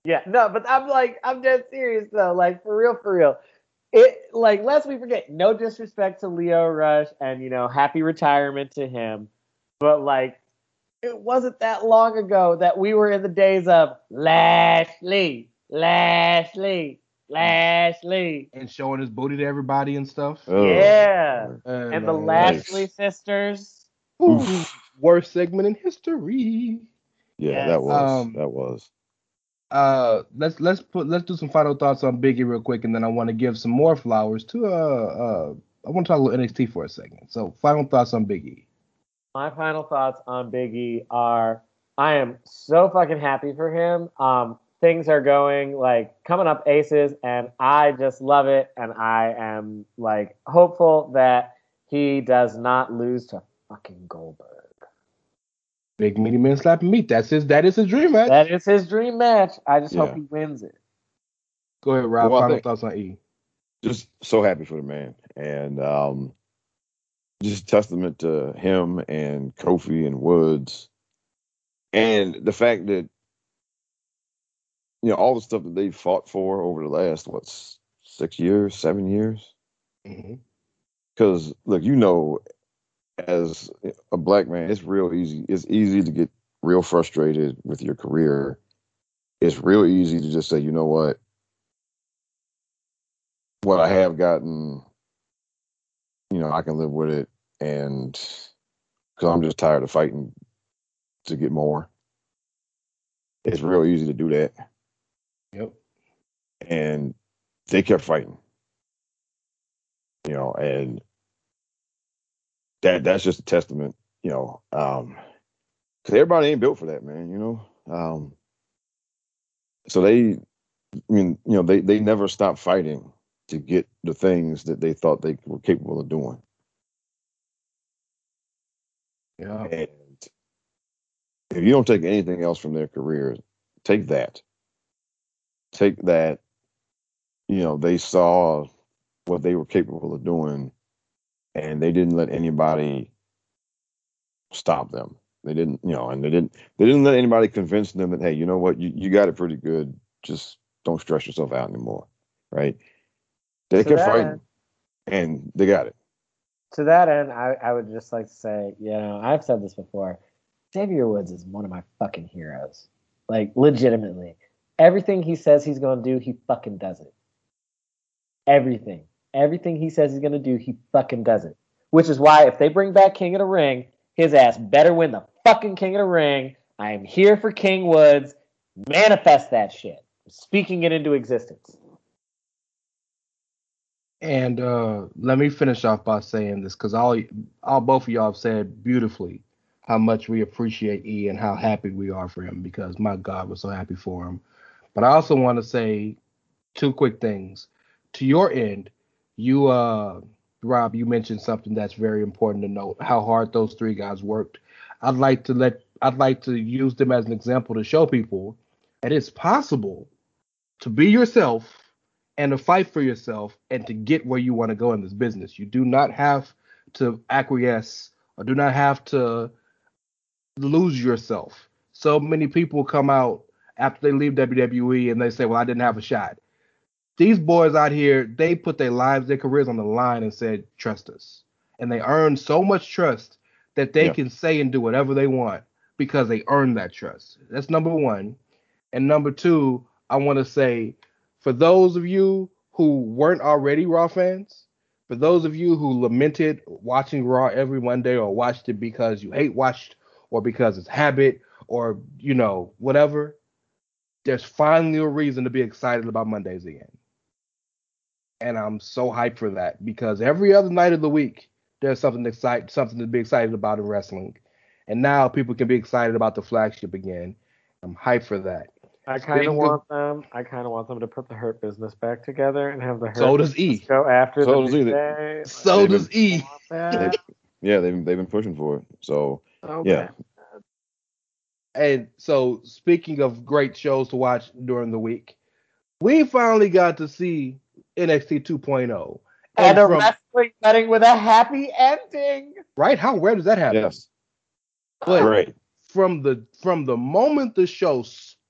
Yeah, no, but I'm like, I'm dead serious though. Like for real, for real. It like lest we forget, no disrespect to Lio Rush, and you know, happy retirement to him. But like, it wasn't that long ago that we were in the days of Lashley, Lashley, Lashley, and showing his booty to everybody and stuff. Oh, yeah, and, and the uh, Lashley nice. sisters. Oof. Worst segment in history. Yeah, Yes. that was Um, that was. Uh, let's let's put let's do some final thoughts on Biggie real quick, and then I want to give some more flowers to uh uh I want to talk a little N X T for a second. So final thoughts on Biggie. My final thoughts on Biggie are: I am so fucking happy for him. Um, things are going like coming up aces, and I just love it. And I am like hopeful that he does not lose to fucking Goldberg. Big meaty man slapping meat. That's his. That is his dream match. That is his dream match. I just Yeah. hope he wins it. Go ahead, Rob. Well, I final think- thoughts on E. Just so happy for the man, and um, just testament to him and Kofi and Woods, and the fact that you know all the stuff that they fought for over the last what six years, seven years. Because look, you know, as a black man, it's real easy. It's easy to get real frustrated with your career. It's real easy to just say, you know what, what I have gotten, you know, I can live with it, and because I'm just tired of fighting to get more. It's real easy to do that. Yep. And they kept fighting, you know, and that that's just a testament, you know, um, because everybody ain't built for that, man, you know. Um, so they, I mean, you know, they they never stopped fighting to get the things that they thought they were capable of doing. Yeah. And if you don't take anything else from their careers, take that. Take that, you know, they saw what they were capable of doing, and they didn't let anybody stop them. They didn't, you know, and they didn't they didn't let anybody convince them that, hey, you know what, you, you got it pretty good. Just don't stress yourself out anymore. Right? They To kept that fighting, end- and they got it. To that end, I, I would just like to say, you know, I've said this before. Xavier Woods is one of my fucking heroes. Like, legitimately. Everything he says he's going to do, he fucking does it. Everything. Everything he says he's going to do, he fucking does it. Which is why if they bring back King of the Ring, his ass better win the fucking King of the Ring. I am here for King Woods. Manifest that shit. Speaking it into existence. And uh, let me finish off by saying this, because all, all both of y'all have said beautifully how much we appreciate E and how happy we are for him, because my God, we're so happy for him. But I also want to say two quick things. To your end, you, uh, Rob, you mentioned something that's very important to note, how hard those three guys worked. I'd like to let I'd like to use them as an example to show people that it's possible to be yourself and to fight for yourself and to get where you want to go in this business. You do not have to acquiesce or do not have to lose yourself. So many people come out after they leave W W E and they say, well, I didn't have a shot. These boys out here, they put their lives, their careers on the line and said, trust us. And they earned so much trust that they Yeah. can say and do whatever they want because they earned that trust. That's number one. And number two, I want to say, for those of you who weren't already Raw fans, for those of you who lamented watching Raw every Monday or watched it because you hate watched or because it's habit or, you know, whatever, there's finally a reason to be excited about Mondays again. And I'm so hyped for that because every other night of the week, there's something to excite, something to be excited about in wrestling. And now people can be excited about the flagship again. I'm hyped for that. I kind of Speaking want them. I kind of want them to put the Hurt Business back together and have the Hurt So does Business E. go after So the does New E. Day. So They've does been- E. That. Yeah, they've they've been pushing for it. So So yeah, bad. And so, speaking of great shows to watch during the week, we finally got to see N X T two point oh. And, And a from, wrestling wedding with a happy ending. right? How rare does that happen? yes, But great. from the from the moment the show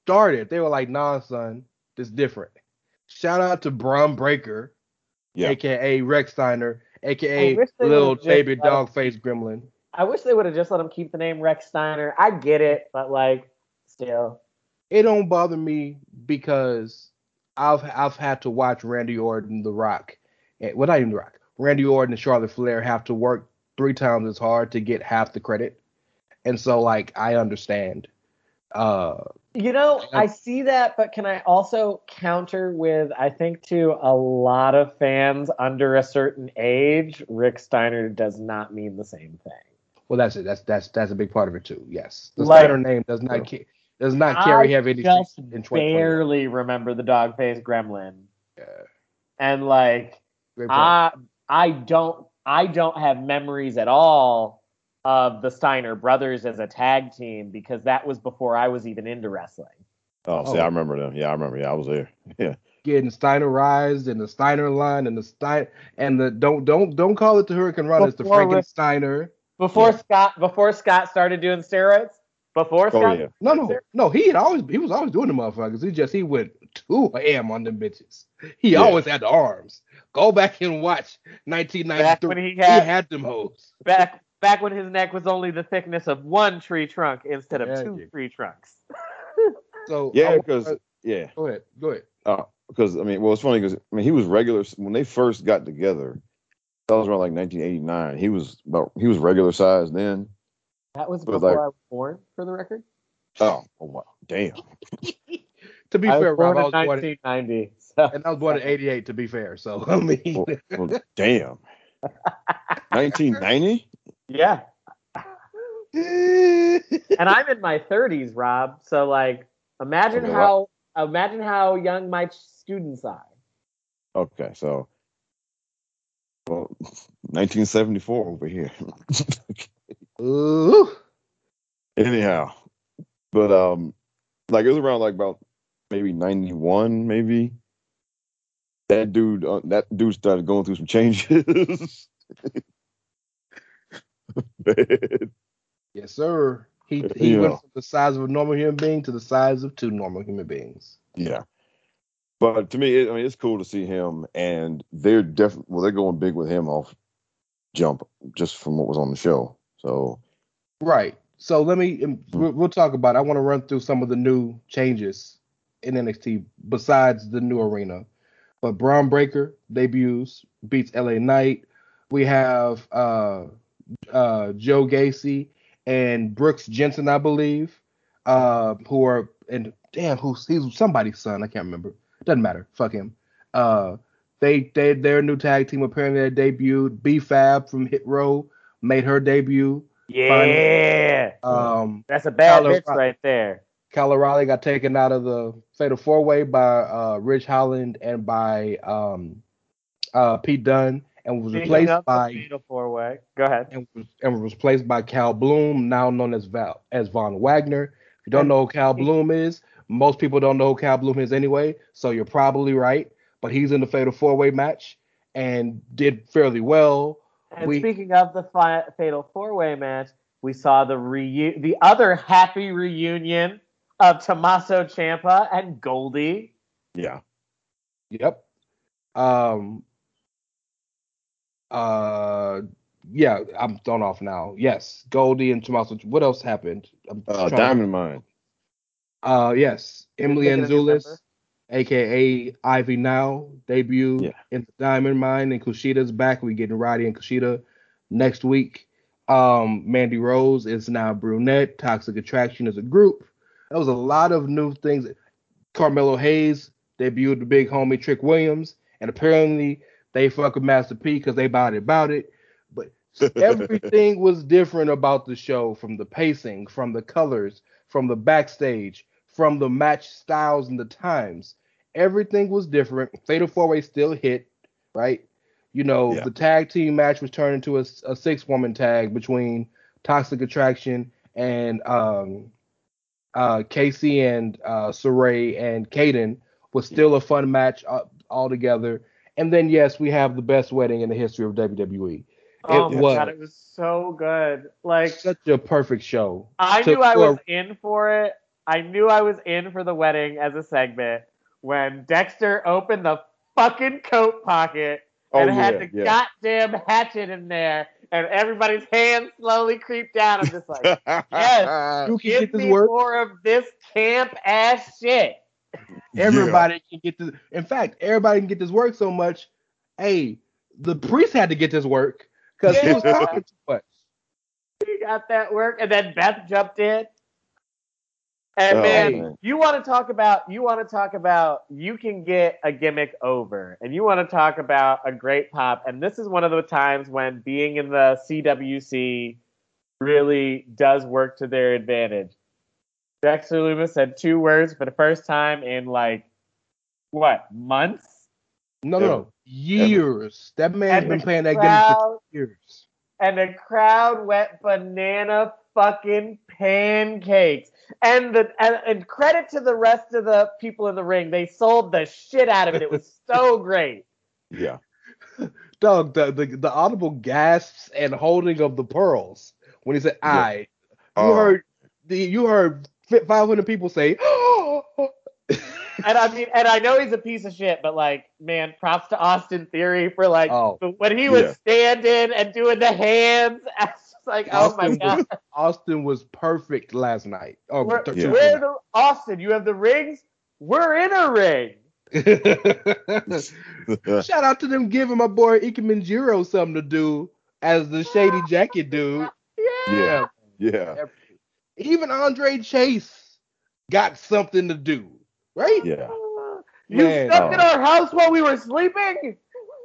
started, they were like, nah, son, this different. Shout out to Bron Breakker, Yeah. A K A Rex Steiner, A K I wish A they little would've just baby let him- dog face gremlin. I wish they would have just let him keep the name Rex Steiner. I get it, but like, still. It don't bother me because I've I've had to watch Randy Orton, The Rock, and, well, not even The Rock, Randy Orton and Charlotte Flair have to work three times as hard to get half the credit, and so like I understand. Uh, You know, I see that, but can I also counter with, I think to a lot of fans under a certain age, Rick Steiner does not mean the same thing. well, that's it. That's that's that's a big part of it too. Yes, the Like- Steiner name does not ca- does not carry I heavy in just twenty twenty-one. barely remember the dog face gremlin. Yeah. And like, Great point. I I don't I don't have memories at all of the Steiner brothers as a tag team because that was before I was even into wrestling. Oh, see, Oh. I remember them. Yeah, I remember. Yeah, I was there. Yeah. Getting Steinerized and the Steiner line and the Stein and the don't don't don't call it the Hurricane Run. It's the Before Rick- Frankensteiner. Before Yeah. Scott before Scott started doing steroids? Before Oh, Scott yeah. No, no, no. He had always he was always doing the motherfuckers. He just he went too ham on them bitches. He Yeah. always had the arms. Go back and watch nineteen ninety-three. Back when he had- he had them hoes. back back when his neck was only the thickness of one tree trunk instead of Yeah, two you- tree trunks. So Yeah, I- because yeah, go ahead, go ahead. uh, because I mean, well, it's funny because I mean, he was regular when they first got together. That was around like nineteen eighty-nine. He was about he was regular size then. That was But before like- I was born, for the record. Oh, oh wow, damn. To be I fair, was born Rob, I in was born in, nineteen ninety. So. and I was born in eighty-eight. To be fair, so I mean, Well, well, damn. nineteen ninety. Yeah. And I'm in my thirties, Rob. So like, imagine Okay, how imagine how young my students are. Okay, so well, nineteen seventy-four over here. Ooh. Anyhow, but um, like it was around like about maybe ninety-one, maybe. That dude, uh, that dude started going through some changes. Man. Yes, sir. He he Yeah. went from the size of a normal human being to the size of two normal human beings. Yeah, but to me, it, I mean, it's cool to see him, and they're definitely well, they're going big with him off jump just from what was on the show. So Right. So let me um, we'll, we'll talk about it. I want to run through some of the new changes in N X T besides the new arena. But Bron Breakker debuts, beats L A Knight. We have uh, uh, Joe Gacy and Brooks Jensen, I believe, uh, who are and damn, who's he's somebody's son. I can't remember. Doesn't matter. Fuck him. Uh, they they their new tag team apparently they debuted. B Fab from Hit Row made her debut. Yeah. Um, That's a bad Colorado- bitch right there. Kyle O'Reilly got taken out of the Fatal Four Way by uh, Rich Holland and by um, uh, Pete Dunne, and was Speaking replaced of the by fatal four-way. Go ahead. and was, and was replaced by Cal Bloom, now known as Val as Von Wagner. If you don't know who Cal Bloom is, most people don't know who Cal Bloom is anyway, so you're probably right. But he's in the Fatal Four Way match and did fairly well. And We- speaking of the fi- fatal four-way match, we saw the reu- the other happy reunion of Tommaso Ciampa and Goldie. yeah, Yep. Um. Uh. Yeah, I'm thrown off now. Yes, Goldie and Tommaso. What else happened? I'm uh, trying- Diamond Mine. Uh. Yes, Emily Thinking of your Anzulis, member? aka Ivy Now, debut Yeah. in the Diamond Mine, and Kushida's back. We getting Roddy and Kushida next week. Um. Mandy Rose is now brunette. Toxic Attraction is a group. That was a lot of new things. Carmelo Hayes debuted the big homie Trick Williams, and apparently they fuck with Master P because they bought it, about it. But everything was different about the show, from the pacing, from the colors, from the backstage, from the match styles and the times. Everything was different. Fatal Four Way still hit, right? You know, Yeah. the tag team match was turned into a, a six woman tag between Toxic Attraction and um, uh, Casey and uh, Saray and Kaden. Was still a fun match uh, altogether. And then, yes, we have the best wedding in the history of W W E. Oh It my was god, it was so good. Like, such a perfect show. I To- knew I for a- was in for it I knew I was in for the wedding as a segment when Dexter opened the fucking coat pocket and Oh, had yeah, the yeah. goddamn hatchet in there, and everybody's hands slowly creep down. I'm just like, yes, You can give get this me work. more of this camp ass shit. Everybody can get this. In fact, everybody can get this work so much. Hey, the priest had to get this work because he was Yeah. talking too much. He got that work, and then Beth jumped in. And Oh, man, man. you want to talk about you want to talk about you can get a gimmick over, and you want to talk about a great pop. And this is one of the times when being in the C W C really does work to their advantage. Dexter Lumis said two words for the first time in like what months? No, no, no. Years. That man's And been the playing that crowd- gimmick for years. And the crowd went banana fucking pancakes. And the and, and credit to the rest of the people in the ring. They sold the shit out of it. It was so great. Yeah. Dog, the, the the audible gasps and holding of the pearls when he said Yeah. I. You Oh. heard the you heard five hundred people say, oh. And I mean, and I know he's a piece of shit, but like, man, props to Austin Theory for like Oh. when he was Yeah. standing and doing the hands. I was just like, oh my Austin god. was, Austin was perfect last night. Oh, We're, th- Yeah. we're the Austin. You have the rings. We're in a ring. Shout out to them giving my boy Ike Manjiro something to do as the shady jacket dude. Yeah. Yeah. Even Andre Chase got something to do, right? Yeah. You Man, stuck in oh. our house while we were sleeping.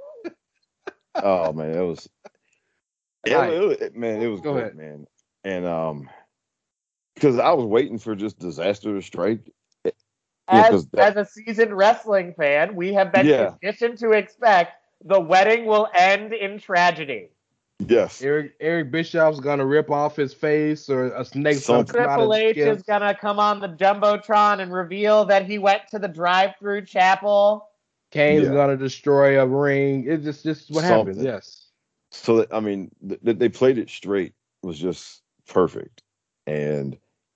Oh man, it was. It, Right. it, it- man, it was Go great, ahead. man. And um, because I was waiting for just disaster to strike. Yeah, As, 'cause that- as a seasoned wrestling fan, we have been Yeah. conditioned to expect the wedding will end in tragedy. Yes. Eric Eric Bischoff's gonna rip off his face, or a snake's gonna Something. come out of Triple his H skin. is gonna come on the jumbotron and reveal that he went to the drive-through chapel. Kane's Yeah. gonna destroy a ring. It's just just what happens. Something. Yes. So that, I mean, th- that they played it straight was just perfect, and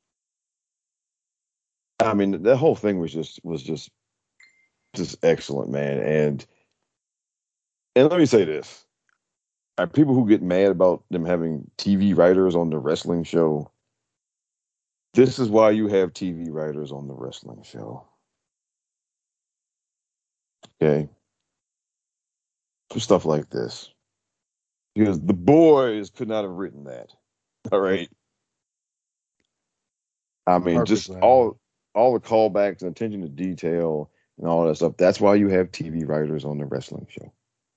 I mean, that whole thing was just was just just excellent, man. And and let me say this: are people who get mad about them having T V writers on the wrestling show? This is why you have T V writers on the wrestling show. Okay, for stuff like this. Because the boys could not have written that. All right. I mean, Perfect, just man. all all the callbacks and attention to detail and all that stuff. That's why you have T V writers on the wrestling show.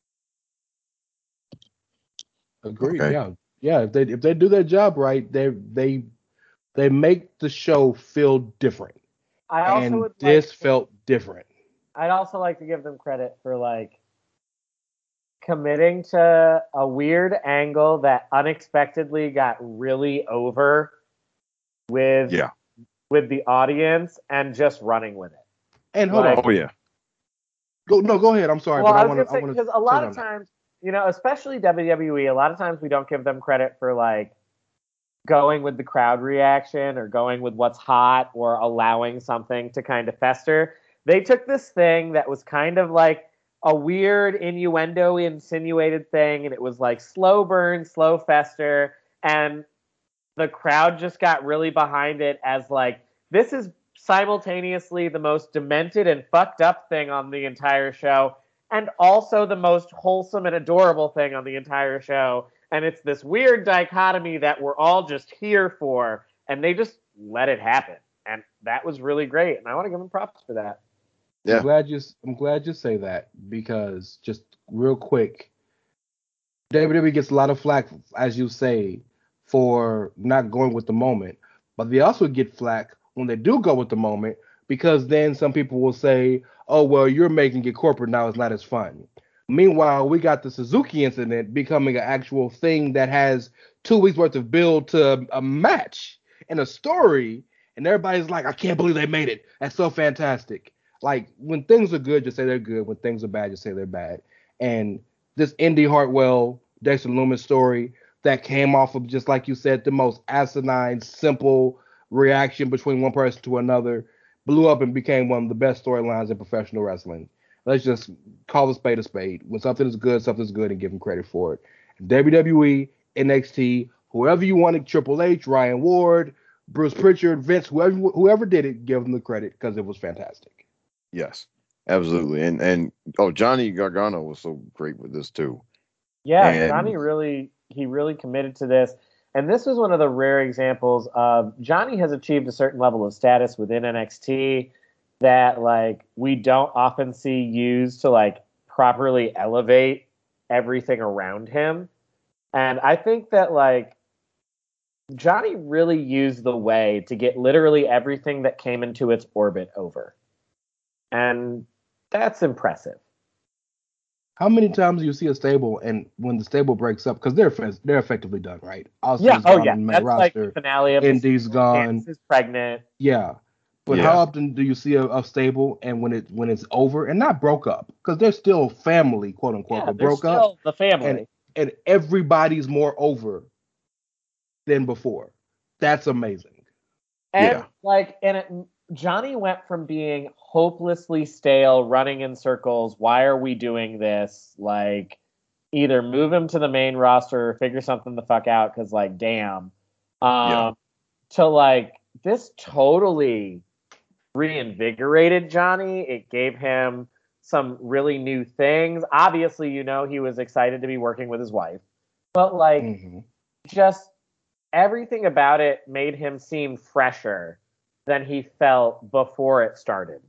Agreed. Okay. Yeah. Yeah. If they if they do their job right, they they they make the show feel different. I also And would this like, felt different. I'd also like to give them credit for like committing to a weird angle that unexpectedly got really over with Yeah. with the audience and just running with it. And hold Like- on. Oh yeah. Go no, go ahead. I'm sorry, Well, but I I was want to. gonna say I want because a lot of times, you know, especially W W E, a lot of times we don't give them credit for like going with the crowd reaction or going with what's hot or allowing something to kind of fester. They took this thing that was kind of like a weird innuendo insinuated thing, and it was like slow burn, slow fester, and the crowd just got really behind it as like this is simultaneously the most demented and fucked up thing on the entire show and also the most wholesome and adorable thing on the entire show. And it's this weird dichotomy that we're all just here for, and they just let it happen. And that was really great, and I want to give them props for that. Yeah. I'm glad you. I'm glad you say that because just real quick, W W E gets a lot of flack, as you say, for not going with the moment, but they also get flack when they do go with the moment because then some people will say, "Oh, well, you're making it corporate now; it's not as fun." Meanwhile, we got the Suzuki incident becoming an actual thing that has two weeks worth of build to a match and a story, and everybody's like, "I can't believe they made it. That's so fantastic." Like, when things are good, just say they're good. When things are bad, just say they're bad. And this Indy Hartwell, Dexter Lumis story that came off of, just like you said, the most asinine, simple, reaction between one person to another blew up and became one of the best storylines in professional wrestling. Let's just call a spade a spade. When something is good, something's good, and give them credit for it. W W E, N X T, whoever you wanted, Triple H, Ryan Ward, Bruce Pritchard, Vince, whoever whoever did it, give them the credit because it was fantastic. Yes, absolutely. And and oh, Johnny Gargano was so great with this too. Yeah, and, Johnny really he really committed to this. And this was one of the rare examples of Johnny has achieved a certain level of status within N X T that like we don't often see used to like properly elevate everything around him. And I think that like Johnny really used the way to get literally everything that came into its orbit over. And that's impressive. How many times do you see a stable and when the stable breaks up, because they're they're effectively done, right? Austin's yeah, oh gone yeah, on the main that's roster. like the finale of Indy's the gone. Candace is pregnant. Yeah, but Yeah. how often do you see a, a stable and when it when it's over and not broke up, because they're still family, quote unquote, Yeah, but they're broke still up the family. and and everybody's more over than before. That's amazing. And Yeah. like, and it, Johnny went from being hopelessly stale, running in circles. Why are we doing this? Like, either move him to the main roster or figure something the fuck out. Because, like, damn. Um, Yeah. To like, this totally reinvigorated Johnny. It gave him some really new things. Obviously, you know, he was excited to be working with his wife, but like, Mhm. just everything about it made him seem fresher than he felt before it started.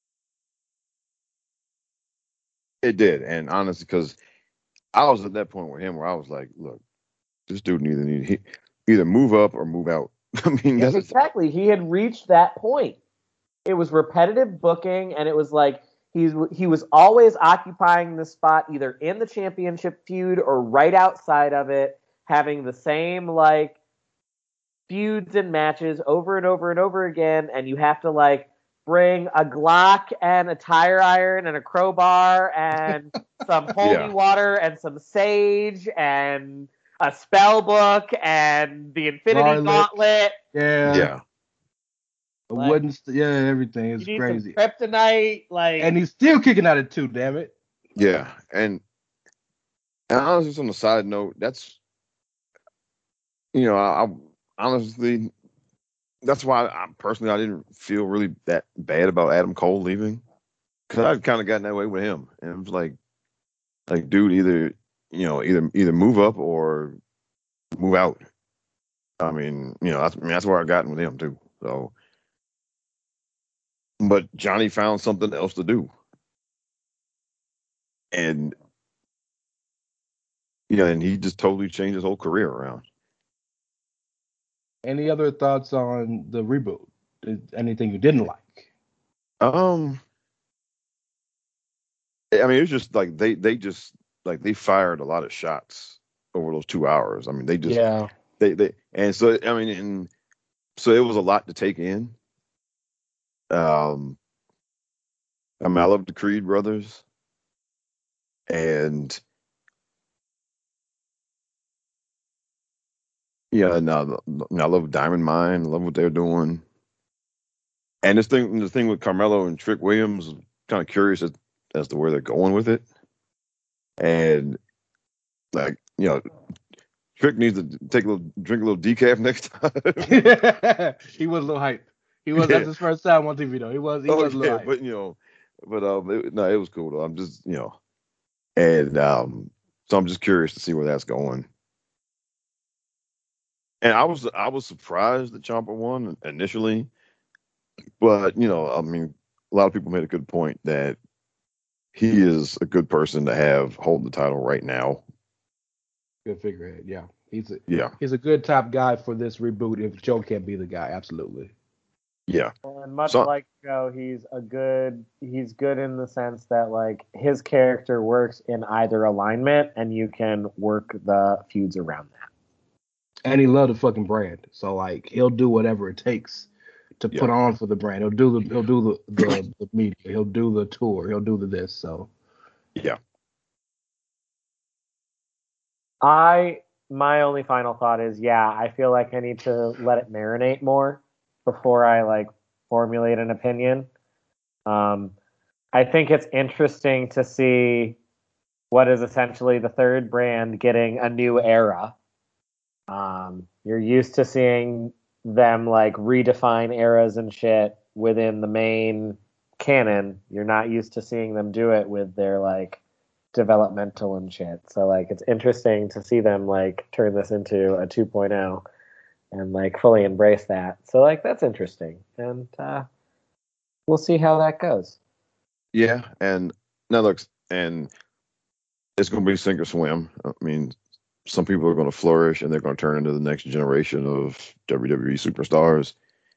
It did, and honestly, because I was at that point with him where I was like, look, this dude neither need he either move up or move out. I mean, Yeah, that's exactly. He had reached that point. It was repetitive booking, and it was like he's he was always occupying the spot either in the championship feud or right outside of it, having the same like feuds and matches over and over and over again, and you have to like bring a Glock and a tire iron and a crowbar and some holy Yeah. water and some sage and a spell book and the Infinity Garlic. Gauntlet. Yeah. yeah. A Like, wooden st- yeah, everything You is need crazy. some kryptonite, like And he's still kicking out at two, damn it. Yeah, and and honestly, just on the side note, that's you know, I, I honestly that's why I personally I didn't feel really that bad about Adam Cole leaving, because I'd kind of gotten that way with him, and it was like, like dude, either you know, either either move up or move out. I mean, you know, that's, I mean, that's where I gotten with him too. So, but Johnny found something else to do, and yeah, and he just totally changed his whole career around. Any other thoughts on the reboot? Is anything you didn't like? Um, I mean, it's just like they they just like they fired a lot of shots over those two hours. I mean, they just yeah. they they and so I mean, and so it was a lot to take in. Um, I mean, I love the Creed brothers, and yeah, and uh, I love Diamond Mine. I love what they're doing. And this thing, the thing with Carmelo and Trick Williams, kind of curious as, as to where they're going with it. And like, you know, Trick needs to take a little, drink a little decaf next time. He was a little hyped. He was Yeah. that's his first time on T V though. He was he Oh, was a little yeah, hyped. but you know, but um, it, no, it was cool though. I'm just, you know, and um, so I'm just curious to see where that's going. And I was, I was surprised that Ciampa won initially, but you know, I mean, a lot of people made a good point that he is a good person to have hold the title right now. Good figurehead, yeah. He's a Yeah, he's a good top guy for this reboot if Joe can't be the guy, absolutely. yeah, And much So- like Joe, he's a good he's good in the sense that like his character works in either alignment and you can work the feuds around that. And he loved the fucking brand. So like he'll do whatever it takes to Yeah. put on for the brand. He'll do the he'll do the, the, the media, he'll do the tour, he'll do the this. So yeah. I my only final thought is yeah, I feel like I need to let it marinate more. before I like formulate an opinion. Um, I think it's interesting to see what is essentially the third brand getting a new era. Um, you're used to seeing them like redefine eras and shit within the main canon. You're not used to seeing them do it with their like developmental and shit. So like it's interesting to see them like turn this into a two point oh and like fully embrace that. So like that's interesting, and uh, we'll see how that goes. Yeah, and now look, and it's going to be sink or swim. I mean, some people are going to flourish and they're going to turn into the next generation of W W E superstars,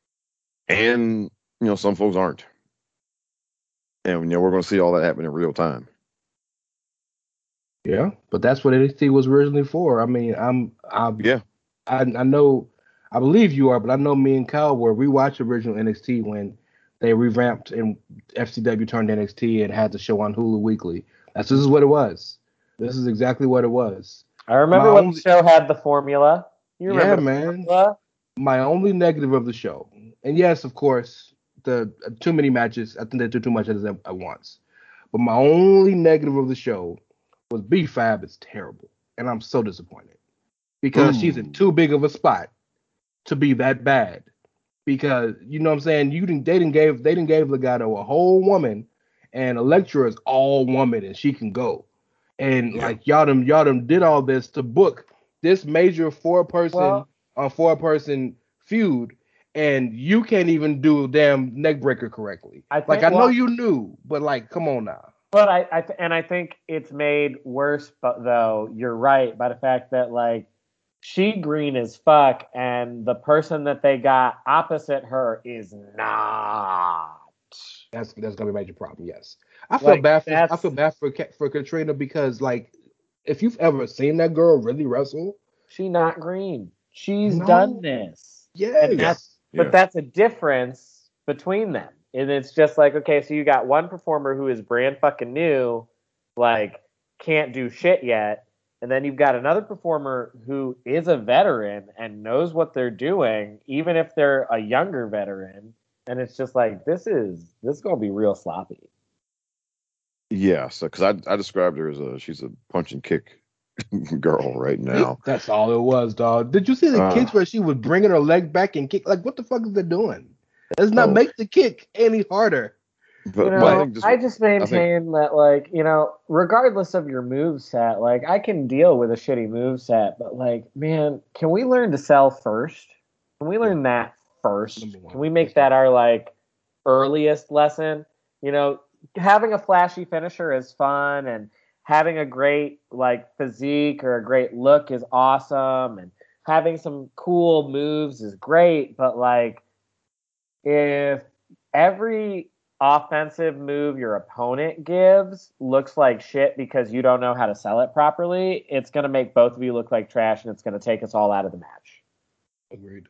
and you know some folks aren't, and you know we're going to see all that happen in real time. Yeah, but that's what N X T was originally for. I mean, I'm, I'm yeah, I, I know, I believe you are, but I know me and Kyle were we watched original N X T when they revamped and F C W turned N X T and had the show on Hulu weekly. That's this is what it was. This is exactly what it was. I remember My when only, the show had the formula. You remember yeah, the man. formula? My only negative of the show, and yes, of course, the uh, too many matches. I think they do too much at, at once. But my only negative of the show was B-Fab is terrible, and I'm so disappointed because Ooh. she's in too big of a spot to be that bad. Because you know what I'm saying, you didn't they didn't gave they didn't gave Legado a whole woman, and Elektra is all woman and she can go, and yeah. like y'all them y'all them did all this to book this major four person Well, on uh, four person feud, and you can't even do a damn neck breaker correctly. I think, like I know well, you knew, but like come on now. But I, I th- and I think it's made worse, but though you're right by the fact that like she green as fuck, and the person that they got opposite her is not. That's that's gonna be a major problem. Yes, I feel Like, bad for that's- I feel bad for Ka- for Katrina because like if you've ever seen that girl really wrestle, She not green. She's No. done this. yes, And that's, Yeah. But that's a difference between them. And it's just like, okay, so you got one performer who is brand fucking new, like can't do shit yet. And then you've got another performer who is a veteran and knows what they're doing, even if they're a younger veteran. And it's just like, this is this is gonna be real sloppy. Yeah, so because I I described her as a she's a punch and kick girl right now. That's all it was, dog. Did you see the Uh. kicks where she was bringing her leg back and kick? Like, what the fuck is they doing? Let's not Oh. make the kick any harder. But You know, but I think just, I just maintain that, like, you know, regardless of your move set, like, I can deal with a shitty move set, but, like, man, can we learn to sell first? Can we learn that first? Number one. Can we make that our, like, earliest lesson? You know, having a flashy finisher is fun, and having a great, like, physique or a great look is awesome, and having some cool moves is great, but, like, if every offensive move your opponent gives looks like shit because you don't know how to sell it properly, it's going to make both of you look like trash, and it's going to take us all out of the match. Agreed.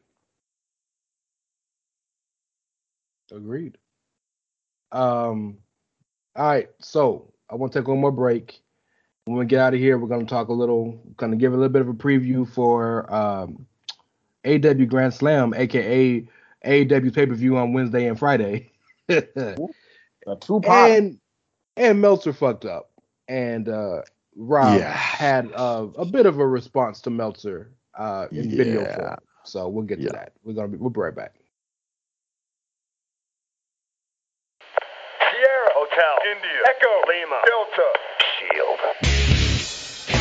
Agreed. Um. All right. So I want to take one more break. When we get out of here, we're going to talk a little, going to give a little bit of a preview for um, A E W Grand Slam, aka A E W pay per view on Wednesday and Friday. A two-part. and and Meltzer fucked up, and uh, Rob Yeah. had uh, a bit of a response to Meltzer uh, in video Yeah. form. So we'll get to Yeah. that. We're gonna be we'll be right back. Sierra Hotel, India, Echo, Lima, Delta, Shield.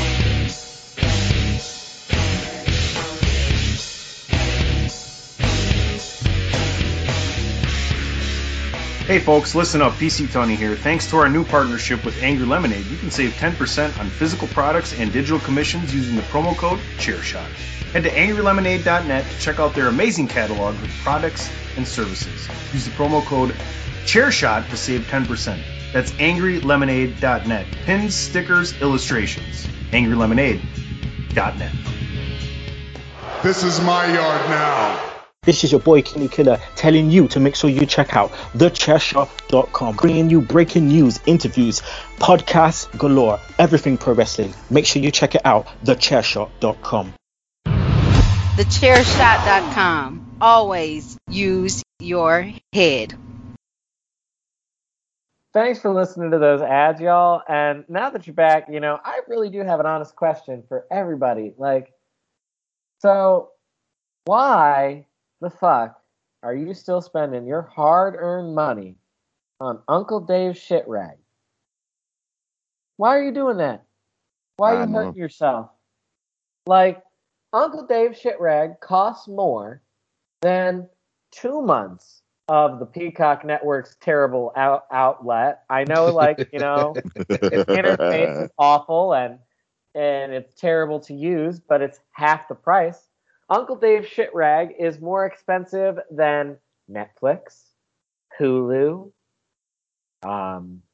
Hey folks, listen up, P C Tony here. Thanks to our new partnership with Angry Lemonade, you can save ten percent on physical products and digital commissions using the promo code ChairShot. Head to angry lemonade dot net to check out their amazing catalog of products and services. Use the promo code ChairShot to save ten percent. That's angry lemonade dot net. Pins, stickers, illustrations. angry lemonade dot net. This is my yard now. This is your boy Kenny Killer telling you to make sure you check out the chair shot dot com, bringing you breaking news, interviews, podcasts galore, everything pro wrestling. Make sure you check it out, the chair shot dot com. the chair shot dot com. always use your head. Thanks for listening to those ads, y'all. And now that you're back, you know, I really do have an honest question for everybody. Like, so why the fuck are you still spending your hard-earned money on Uncle Dave's shit rag? Why are you doing that? Why are you hurting yourself? Like, Uncle Dave's shit rag costs more than two months of the Peacock Network's terrible out- outlet. I know, like, you know, its interface is awful and and it's terrible to use, but it's half the price. Uncle Dave's shit rag is more expensive than Netflix, Hulu, um,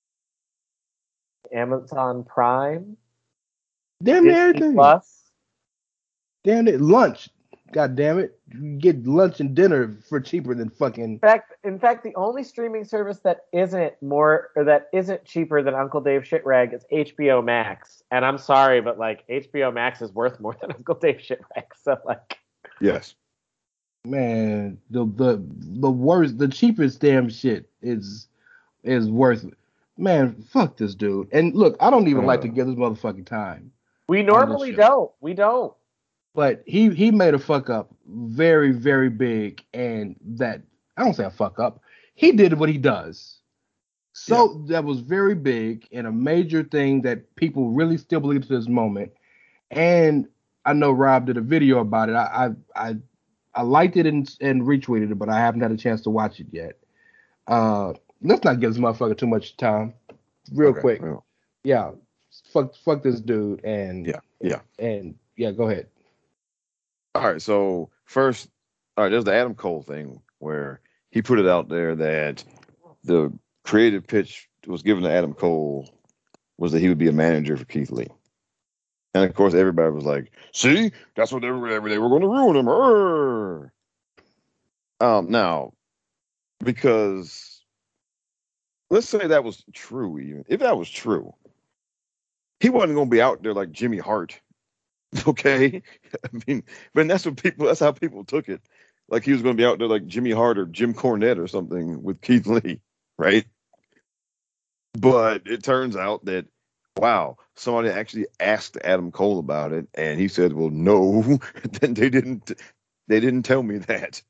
Amazon Prime, damn Disney everything. Plus. Damn it, lunch. God damn it. You get lunch and dinner for cheaper than fucking. In fact, in fact, the only streaming service that isn't more or that isn't cheaper than Uncle Dave's shit rag is H B O Max. And I'm sorry, but like H B O Max is worth more than Uncle Dave's shit rag. So like, yes, man, the the the worst, the cheapest damn shit is is worth it. Man, fuck this dude. And look, I don't even uh, like to give this motherfucking time. We normally don't. We don't. But he he made a fuck up very, very big, and that I don't say a fuck up. He did what he does. So yeah. That was very big and a major thing that people really still believe to this moment. And I know Rob did a video about it. I I I, I liked it and, and retweeted it, but I haven't had a chance to watch it yet. Uh, let's not give this motherfucker too much time. Real okay, quick. Well. Yeah. Fuck fuck this dude and yeah, yeah. And yeah, go ahead. All right, so first, all right, there's the Adam Cole thing where he put it out there that the creative pitch was given to Adam Cole was that he would be a manager for Keith Lee. And of course, everybody was like, see, that's what they were, they were going to ruin him. Arr! Um, now, because let's say that was true, even if that was true, he wasn't going to be out there like Jimmy Hart. Okay, I mean, but that's what people, that's how people took it. Like he was going to be out there like Jimmy Hart or Jim Cornette or something with Keith Lee, right? But it turns out that, wow, somebody actually asked Adam Cole about it, and he said, well, no, then they didn't, they didn't tell me that.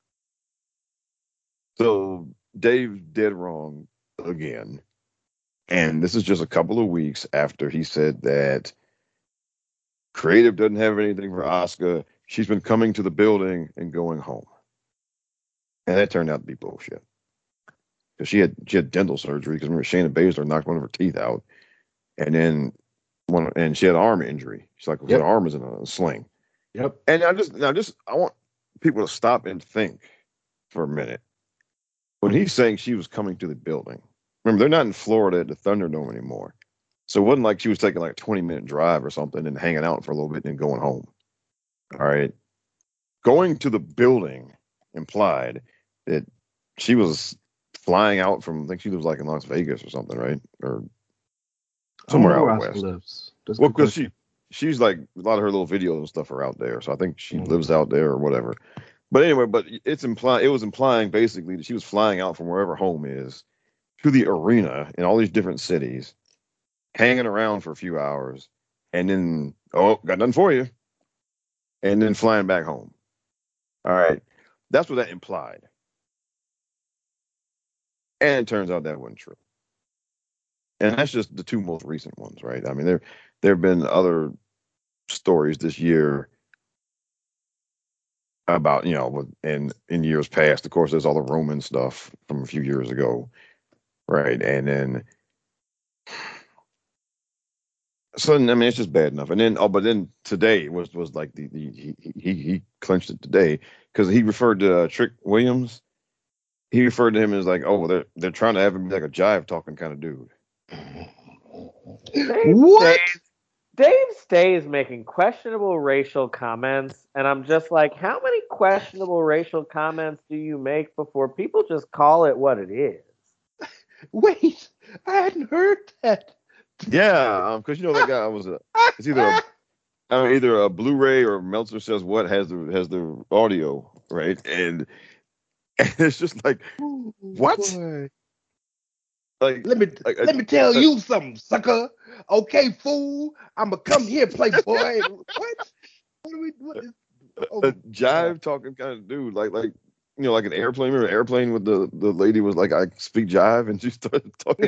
So Dave's dead wrong again. And this is just a couple of weeks after he said that creative doesn't have anything for Asuka. She's been coming to the building and going home. And that turned out to be bullshit. Because she had she had dental surgery, because remember Shayna Baszler knocked one of her teeth out. And then one and she had an arm injury. She's like, well, yep. Her arm is in a sling. Yep. And I just now just I want people to stop and think for a minute. When he's saying she was coming to the building, remember, they're not in Florida at the Thunderdome anymore. So it wasn't like she was taking like a twenty minute drive or something and hanging out for a little bit and going home. All right. Going to the building implied that she was flying out from, I think she lives like in Las Vegas or something, right? Or somewhere out west. Lives. Well, because she, she's like, a lot of her little videos and stuff are out there. So I think she mm-hmm. lives out there or whatever. But anyway, but it's implying, it was implying basically that she was flying out from wherever home is to the arena in all these different cities, hanging around for a few hours, and then, oh, got nothing for you, and then flying back home. All right. That's what that implied. And it turns out that wasn't true. And that's just the two most recent ones, right? I mean, there there have been other stories this year about, you know, in, in years past. Of course, there's all the Roman stuff from a few years ago, right? And then So I mean, it's just bad enough. And then, oh, but then today was was like the, the he he he clinched it today because he referred to uh, Trick Williams. He referred to him as like, oh, they're they're trying to have him be like a jive talking kind of dude. Dave what? Stays, Dave stays making questionable racial comments, and I'm just like, how many questionable racial comments do you make before people just call it what it is? Wait, I hadn't heard that. Yeah, because um, you know that guy was a it's either a, I mean, either a Blu-ray or Meltzer Says What has the has the audio, right? And, and it's just like, what? Boy. Like, let me like, let me tell uh, you something, sucker. Okay, fool, I'ma come here, playboy. What? What, are we, what is, oh, a jive talking kind of dude, like like you know, like an airplane. Remember an airplane with the the lady was like, I speak jive, and she started talking.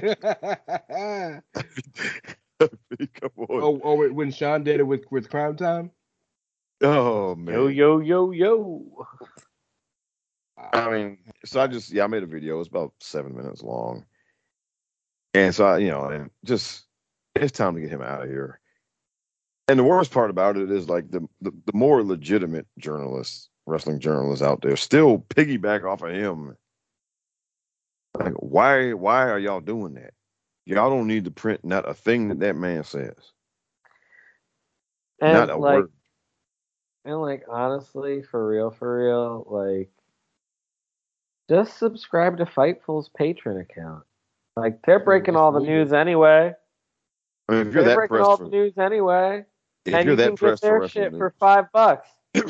Come on. Oh, oh, when Sean did it with with Crime Time. Oh man. Yo yo yo yo. I mean, so I just yeah, I made a video. It's about seven minutes long. And so, I, you know, and just, it's time to get him out of here. And the worst part about it is, like, the, the, the more legitimate journalists, wrestling journalists out there, still piggyback off of him. Like, why why are y'all doing that? Y'all don't need to print not a thing that that man says. And not a like, word. And, like, honestly, for real, for real, like, just subscribe to Fightful's Patreon account. Like, they're breaking all the news anyway. I mean, if you're they're that breaking pressed all for, the news anyway. if and you're you that can pressed get their for shit news, for five bucks.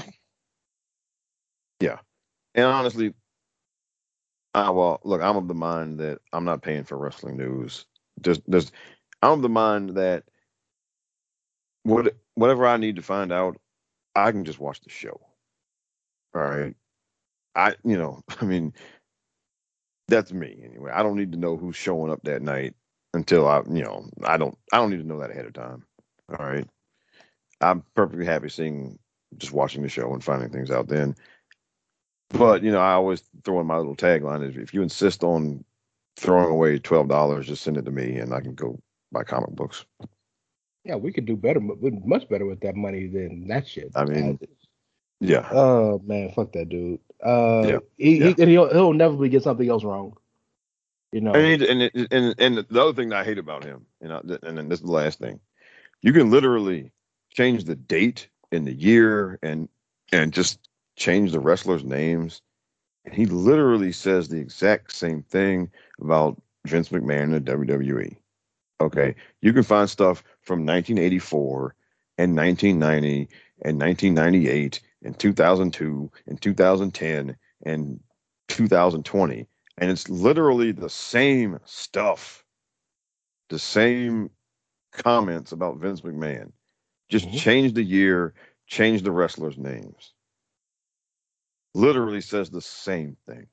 Yeah. And honestly, I, well, look, I'm of the mind that I'm not paying for wrestling news. Just, just, I'm of the mind that what, whatever I need to find out, I can just watch the show. All right. I, you know, I mean, that's me anyway. I don't need to know who's showing up that night until I, you know, I don't, I don't need to know that ahead of time. All right. I'm perfectly happy seeing, just watching the show and finding things out then. But, you know, I always throw in my little tagline is, if you insist on throwing away twelve dollars, just send it to me and I can go buy comic books. Yeah, we could do better, much better with that money than that shit. I mean, yeah. Oh man, fuck that dude. Uh, yeah. he, yeah. he and he'll he'll never get something else wrong. You know. And he, and, it, and and the other thing that I hate about him, you know, and then this is the last thing, you can literally change the date and the year and and just change the wrestlers' names. And he literally says the exact same thing about Vince McMahon and the W W E. Okay, you can find stuff from nineteen eighty-four and nineteen ninety and nineteen ninety-eight and two thousand two and two thousand ten and two thousand twenty, and it's literally the same stuff, the same comments about Vince McMahon. Just mm-hmm. change the year, change the wrestlers' names. Literally says the same thing.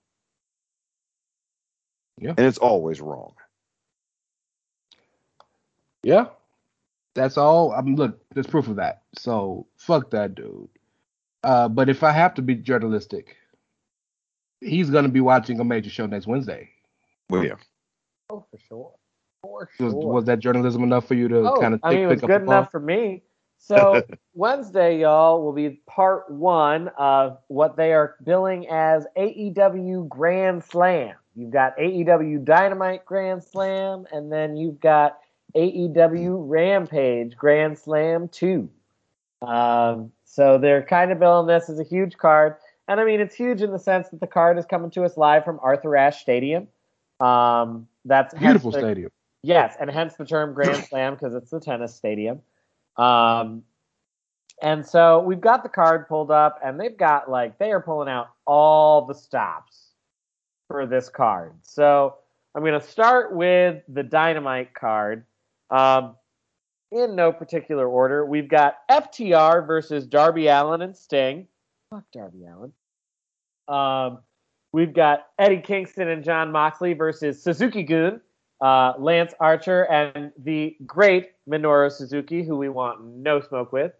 Yeah. And it's always wrong. Yeah. That's all. I mean, look, there's proof of that. So fuck that dude. Uh, but if I have to be journalistic, he's going to be watching a major show next Wednesday. Well, yeah. Oh, for sure. For sure. Was, was that journalism enough for you to oh, kind of I mean, it was good enough for me. So Wednesday, y'all, will be part one of what they are billing as A E W Grand Slam. You've got A E W Dynamite Grand Slam, and then you've got A E W Rampage Grand Slam two. Um, so they're kind of billing this as a huge card. And I mean, it's huge in the sense that the card is coming to us live from Arthur Ashe Stadium. Um, that's beautiful the, stadium. Yes, and hence the term Grand Slam because it's the tennis stadium. Um, and so we've got the card pulled up, and they've got like they are pulling out all the stops for this card. So I'm going to start with the Dynamite card. Um, in no particular order, we've got F T R versus Darby Allin and Sting. Fuck Darby Allin. Um, we've got Eddie Kingston and Jon Moxley versus Suzuki-gun, uh, Lance Archer, and the great Minoru Suzuki, who we want no smoke with.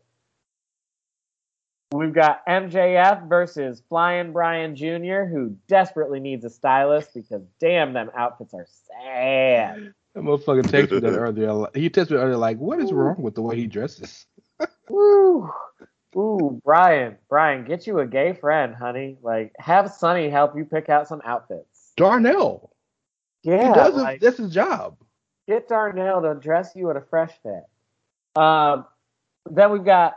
We've got M J F versus Flying Brian Junior, who desperately needs a stylist because damn, them outfits are sad. That motherfucker texted me that earlier. He texted me earlier like, what is Ooh. wrong with the way he dresses? Ooh. Ooh, Brian, Brian, get you a gay friend, honey. Like, have Sonny help you pick out some outfits. Darnell. Yeah. He does like, it, that's his job. Get Darnell to dress you in a fresh fit. Um, then we've got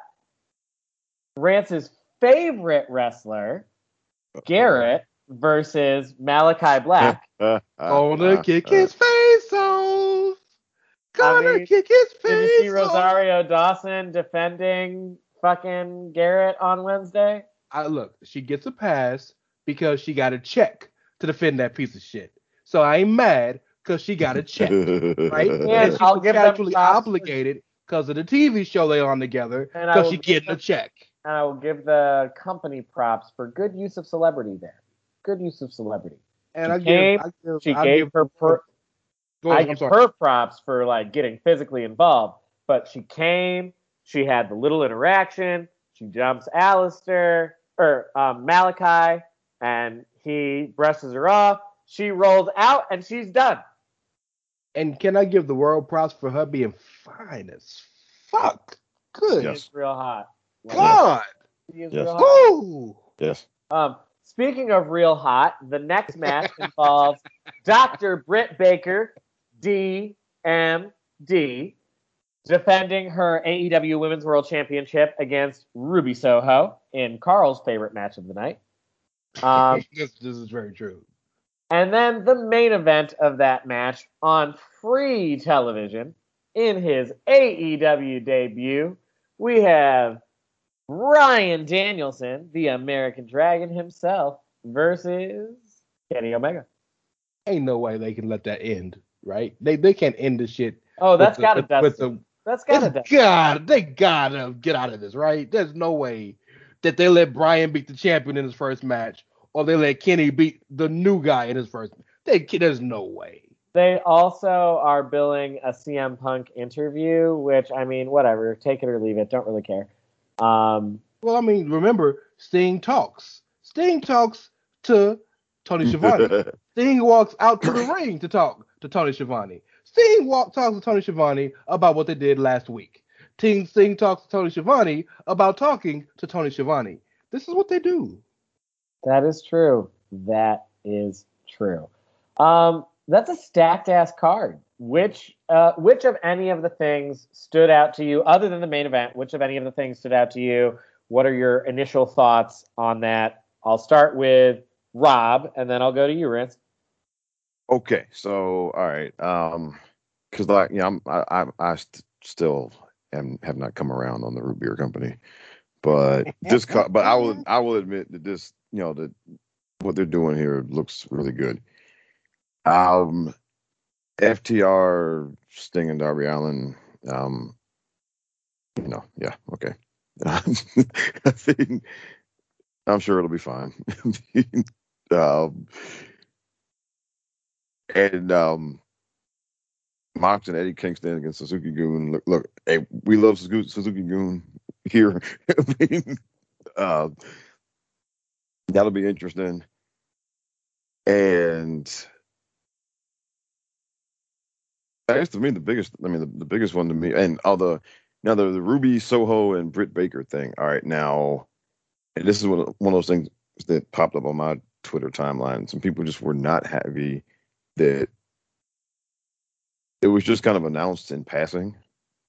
Rance's favorite wrestler, Garrett, versus Malachi Black. Gonna kick his face off. Gonna I mean, kick his face. did you see off. Rosario Dawson defending fucking Garrett on Wednesday? I look, she gets a pass because she got a check to defend that piece of shit. So I ain't mad because she got a check, right? And And she's I'll give them contractually props for- obligated because of the T V show they on together And I because will she give getting them- a check. And I will give the company props for good use of celebrity there. Good use of celebrity. And she I came, give, I give, she I gave give, her per, Go I ahead, I'm give sorry. her props for like getting physically involved. But she came, she had the little interaction, she jumps Alistair or um, Malachi, and he brushes her off. She rolls out and she's done. And can I give the world props for her being fine as fuck? Good. She is real hot. God. She is Yes. real hot. Ooh. Yes. Um, speaking of real hot, the next match involves Doctor Britt Baker, D M D, defending her A E W Women's World Championship against Ruby Soho in Carl's favorite match of the night. Um, this, this is very true. and then the main event of that match on free television in his A E W debut, we have Bryan Danielson, the American Dragon himself, versus Kenny Omega. Ain't no way they can let that end, right? They they can't end this shit. Oh, that's with the- gotta with- dust with it. the- That's gotta It's dust. God, they gotta get out of this, right? There's no way that they let Bryan beat the champion in his first match, or they let Kenny beat the new guy in his first. They, there's no way. They also are billing a C M Punk interview, which, I mean, whatever. Take it or leave it. Don't really care. Um, Well, I mean, remember, Sting talks. Sting talks to Tony Schiavone. Sting walks out to the ring to talk to Tony Schiavone. Sting walk, talks to Tony Schiavone about what they did last week. Sting, Sting talks to Tony Schiavone about talking to Tony Schiavone. This is what they do. that is true. That is true. Um, that's a stacked ass card. Which uh, which of any of the things stood out to you, other than the main event? Which of any of the things stood out to you? What are your initial thoughts on that? I'll start with Rob, and then I'll go to you, Rince. Okay, so all right, um, because like yeah, I'm I I, I st- still am have not come around on the root beer company, but this co- but I will I will admit that this you know that what they're doing here looks really good. Um, F T R, Sting and Darby Allin, um, you know, yeah, okay. I think I'm sure it'll be fine. um, and um, Mox and Eddie Kingston against Suzuki Goon. Look, look, hey, we love Suzuki, Suzuki Goon here. I mean, uh, that'll be interesting. And I guess to me the biggest, I mean the, the biggest one to me, and all the now the, the Ruby Soho and Britt Baker thing. All right, now, and this is one of, one of those things that popped up on my Twitter timeline. Some people just were not happy that it was just kind of announced in passing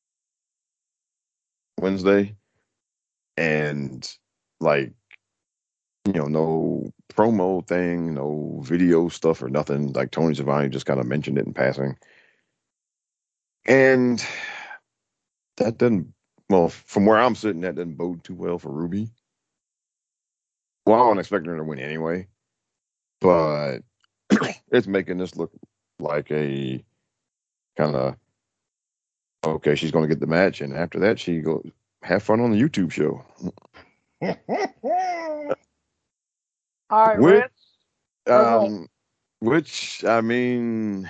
Wednesday, and like you know, no promo thing, no video stuff or nothing. Like Tony Schiavone just kind of mentioned it in passing. And that doesn't, well, from where I'm sitting, that doesn't bode too well for Ruby. Well, I wasn't expecting her to win anyway, but it's making this look like a kind of, okay, she's going to get the match, and after that, she go have fun on the YouTube show. All right, Which, Rince. Go ahead. um, which, I mean,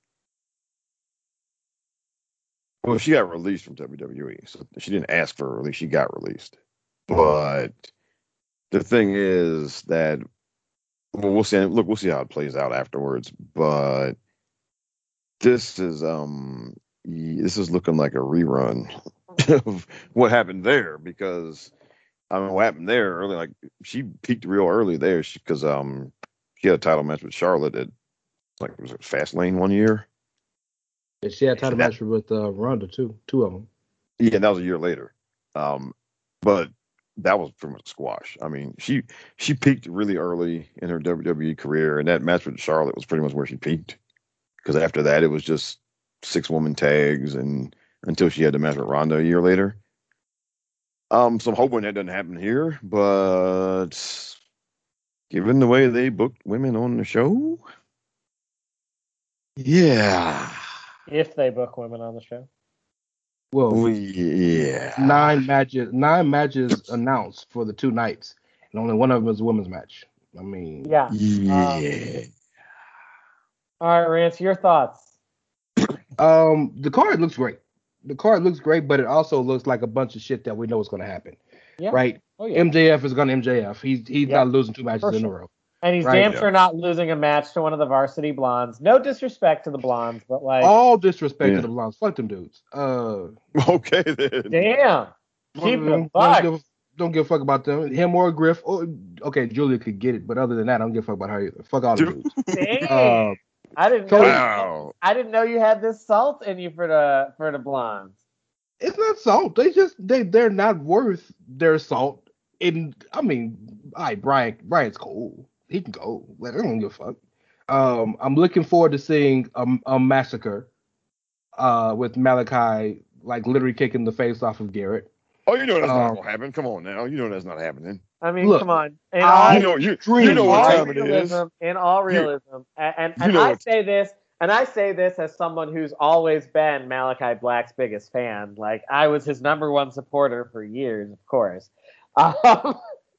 well, she got released from W W E, so she didn't ask for a release. She got released. But the thing is that, well, we'll see. Look, we'll see how it plays out afterwards. But this is, um, this is looking like a rerun of what happened there, because I mean, what happened there early, like she peaked real early there because um she had a title match with Charlotte at like was it Fastlane one year. Yeah, she had a title match with uh, Ronda too, two of them. Yeah, and that was a year later. Um, but that was pretty much squash. I mean, she she peaked really early in her W W E career, and that match with Charlotte was pretty much where she peaked. Because after that, it was just six woman tags, and until she had the match with Ronda a year later. Um, so I'm hoping that doesn't happen here, but given the way they booked women on the show, yeah. If they book women on the show. Well, yeah. Nine matches, nine matches announced for the two nights, and only one of them is a women's match. I mean, yeah. Yeah. Um, all right, Rance, your thoughts? Um, the card looks great. The card looks great, but it also looks like a bunch of shit that we know is going to happen. Yeah. Right? Oh, yeah. M J F is going to M J F. He's he's Yeah. not losing two matches For in sure. a row. And he's Right. damn Yeah. sure not losing a match to one of the varsity blondes. No disrespect to the blondes, but like All disrespect Yeah. to the blondes. Fuck them dudes. Uh, Okay then. damn. Keep don't, it a don't buck. give, don't give a fuck about them. Him or Griff. Or, okay, Julia could get it, but other than that, I don't give a fuck about her either. Fuck all the dudes. Dang. Uh, I didn't know. Cody- Wow. I didn't know you had this salt in you for the for the blondes. It's not salt. They just they they're not worth their salt. In I mean, all right, Brian Brian's cool. He can go. Like, I don't give a fuck. Um, I'm looking forward to seeing a, a massacre. Uh, with Malachi like literally kicking the face off of Garrett. Oh, you know that's not Um, gonna happen. Come on now. You know that's not happening. I mean, Look, come on. In I- all, You know you, you Dream. know in what all time it is. realism, in all realism, and and, you and know I what- say this, and I say this as someone who's always been Malachi Black's biggest fan. Like I was his number one supporter for years, of course. Um,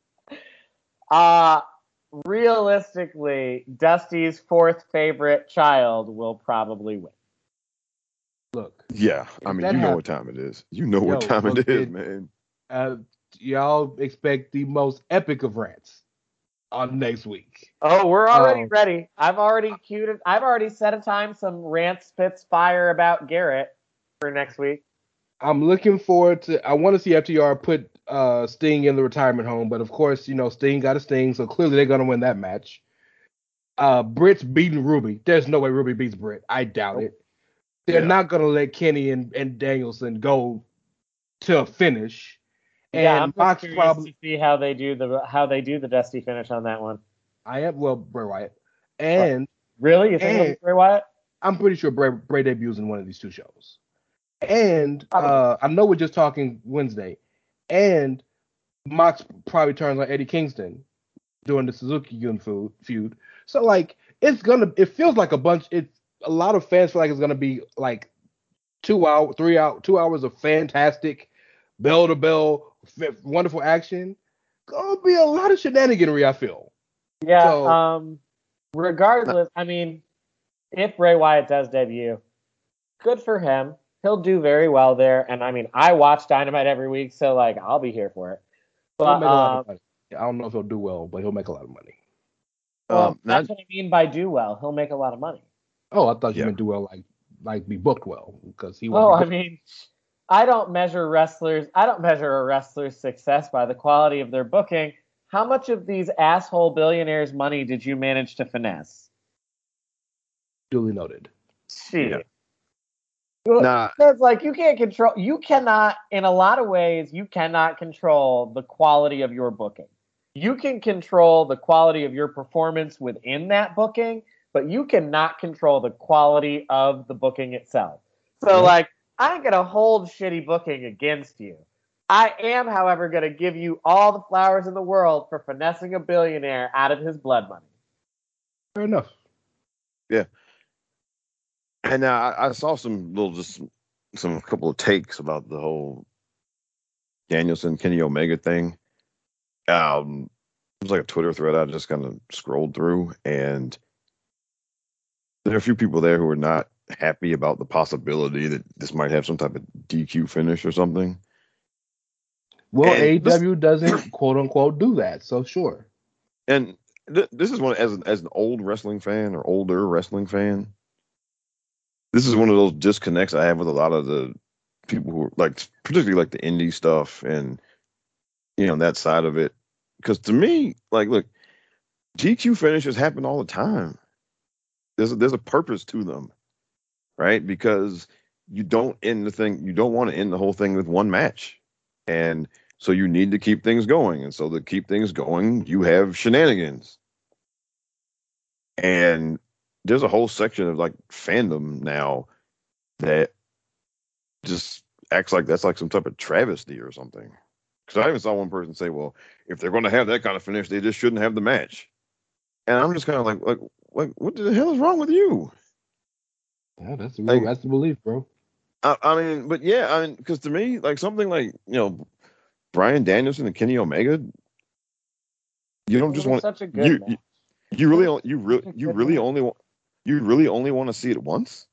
uh realistically, Dusty's fourth favorite child will probably win. Look, Yeah, I If mean, that you know hap- what time it is. You know what Yo, time look, it is, it- man. uh, y'all expect the most epic of rants on next week. Oh, we're already Um, ready. I've already queued it. I've already set a time some rant spits fire about Garrett for next week. I'm looking forward to. I want to see F T R put uh, Sting in the retirement home, but of course, you know Sting got a Sting, so clearly they're gonna win that match. Uh, Britt's beating Ruby. There's no way Ruby beats Britt. I doubt it. They're Yeah. not gonna let Kenny and, and Danielson go to a finish. And yeah, I'm just Mox curious probably. to see how they do the how they do the Dusty finish on that one. I am well Bray Wyatt, and Really, you think it'll be And- Bray Wyatt? I'm pretty sure Bray, Bray debuts in one of these two shows. And Probably. uh, I know we're just talking Wednesday. And Mox probably turns on Eddie Kingston during the Suzuki Gun feud. feud. So like it's gonna it feels like a bunch it's a lot of fans feel like it's gonna be like two hour, three hour, two hours of fantastic bell to bell, f- wonderful action. Gonna be a lot of shenaniganry, I feel. Yeah. So- um. Regardless, I mean, if Bray Wyatt does debut, good for him. He'll do very well there. And I mean, I watch Dynamite every week, so like I'll be here for it. He'll But make a lot um, of money. I don't know if he'll do well, but he'll make a lot of money. well, Um, that's not- what I mean by do well. He'll make a lot of money. Oh, I thought you Yeah. meant do well, like like be booked well, because he. Oh, won't be I mean, I don't measure wrestlers. I don't measure a wrestler's success by the quality of their booking. How much of these asshole billionaires' money did you manage to finesse? duly noted. Shit. Yeah. Nah, Because like you can't control, you cannot, in a lot of ways, you cannot control the quality of your booking. You can control the quality of your performance within that booking, but you cannot control the quality of the booking itself. So Yeah. like, I ain't gonna hold shitty booking against you. I am, however, gonna give you all the flowers in the world for finessing a billionaire out of his blood money. Fair enough. and uh, I, I saw some little, just some couple of takes about the whole Danielson Kenny Omega thing. Um, it was like a Twitter thread I just kind of scrolled through, and there are a few people there who are not happy about the possibility that this might have some type of D Q finish or something. Well, And A E W doesn't quote unquote do that, so sure. And th- this is one as an, as an old wrestling fan or older wrestling fan. This is one of those disconnects I have with a lot of the people who are like, particularly like the indie stuff and you know that side of it. Because to me, like, look, D Q finishes happen all the time. There's a, there's a purpose to them, right? Because you don't end the thing, you don't want to end the whole thing with one match, and so you need to keep things going. And so to keep things going, you have shenanigans. And there's a whole section of like fandom now that just acts like that's like some type of travesty or something. Because I even saw one person say, well, if they're going to have that kind of finish, they just shouldn't have the match. And I'm just kind of like, like, like, what the hell is wrong with you? Yeah, that's the real, like, that's the belief, bro. I, I mean, but yeah, I mean, because to me, like something like, you know, Bryan Danielson and Kenny Omega, you don't just want such a good you, match. you, you really, you really, you really only want, you really only want to see it once.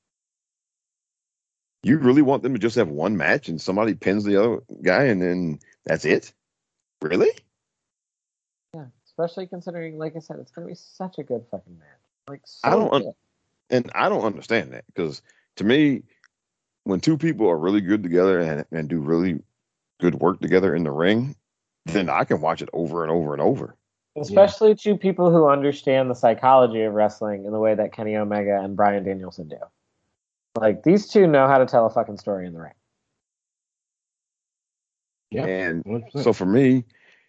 You really want them to just have one match and somebody pins the other guy and then that's it? Really? Yeah, especially considering, like I said, it's going to be such a good fucking match. Like, so I don't, good. un- and I don't understand that because to me, when two people are really good together and, and do really good work together in the ring, then I can watch it over and over and over. Especially yeah. two people who understand the psychology of wrestling in the way that Kenny Omega and Bryan Danielson do. Like, these two know how to tell a fucking story in the ring. Yeah. And one hundred percent. So for me,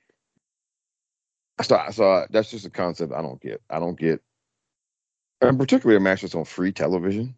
so, so that's just a concept I don't get. I don't get, and particularly a match that's on free television.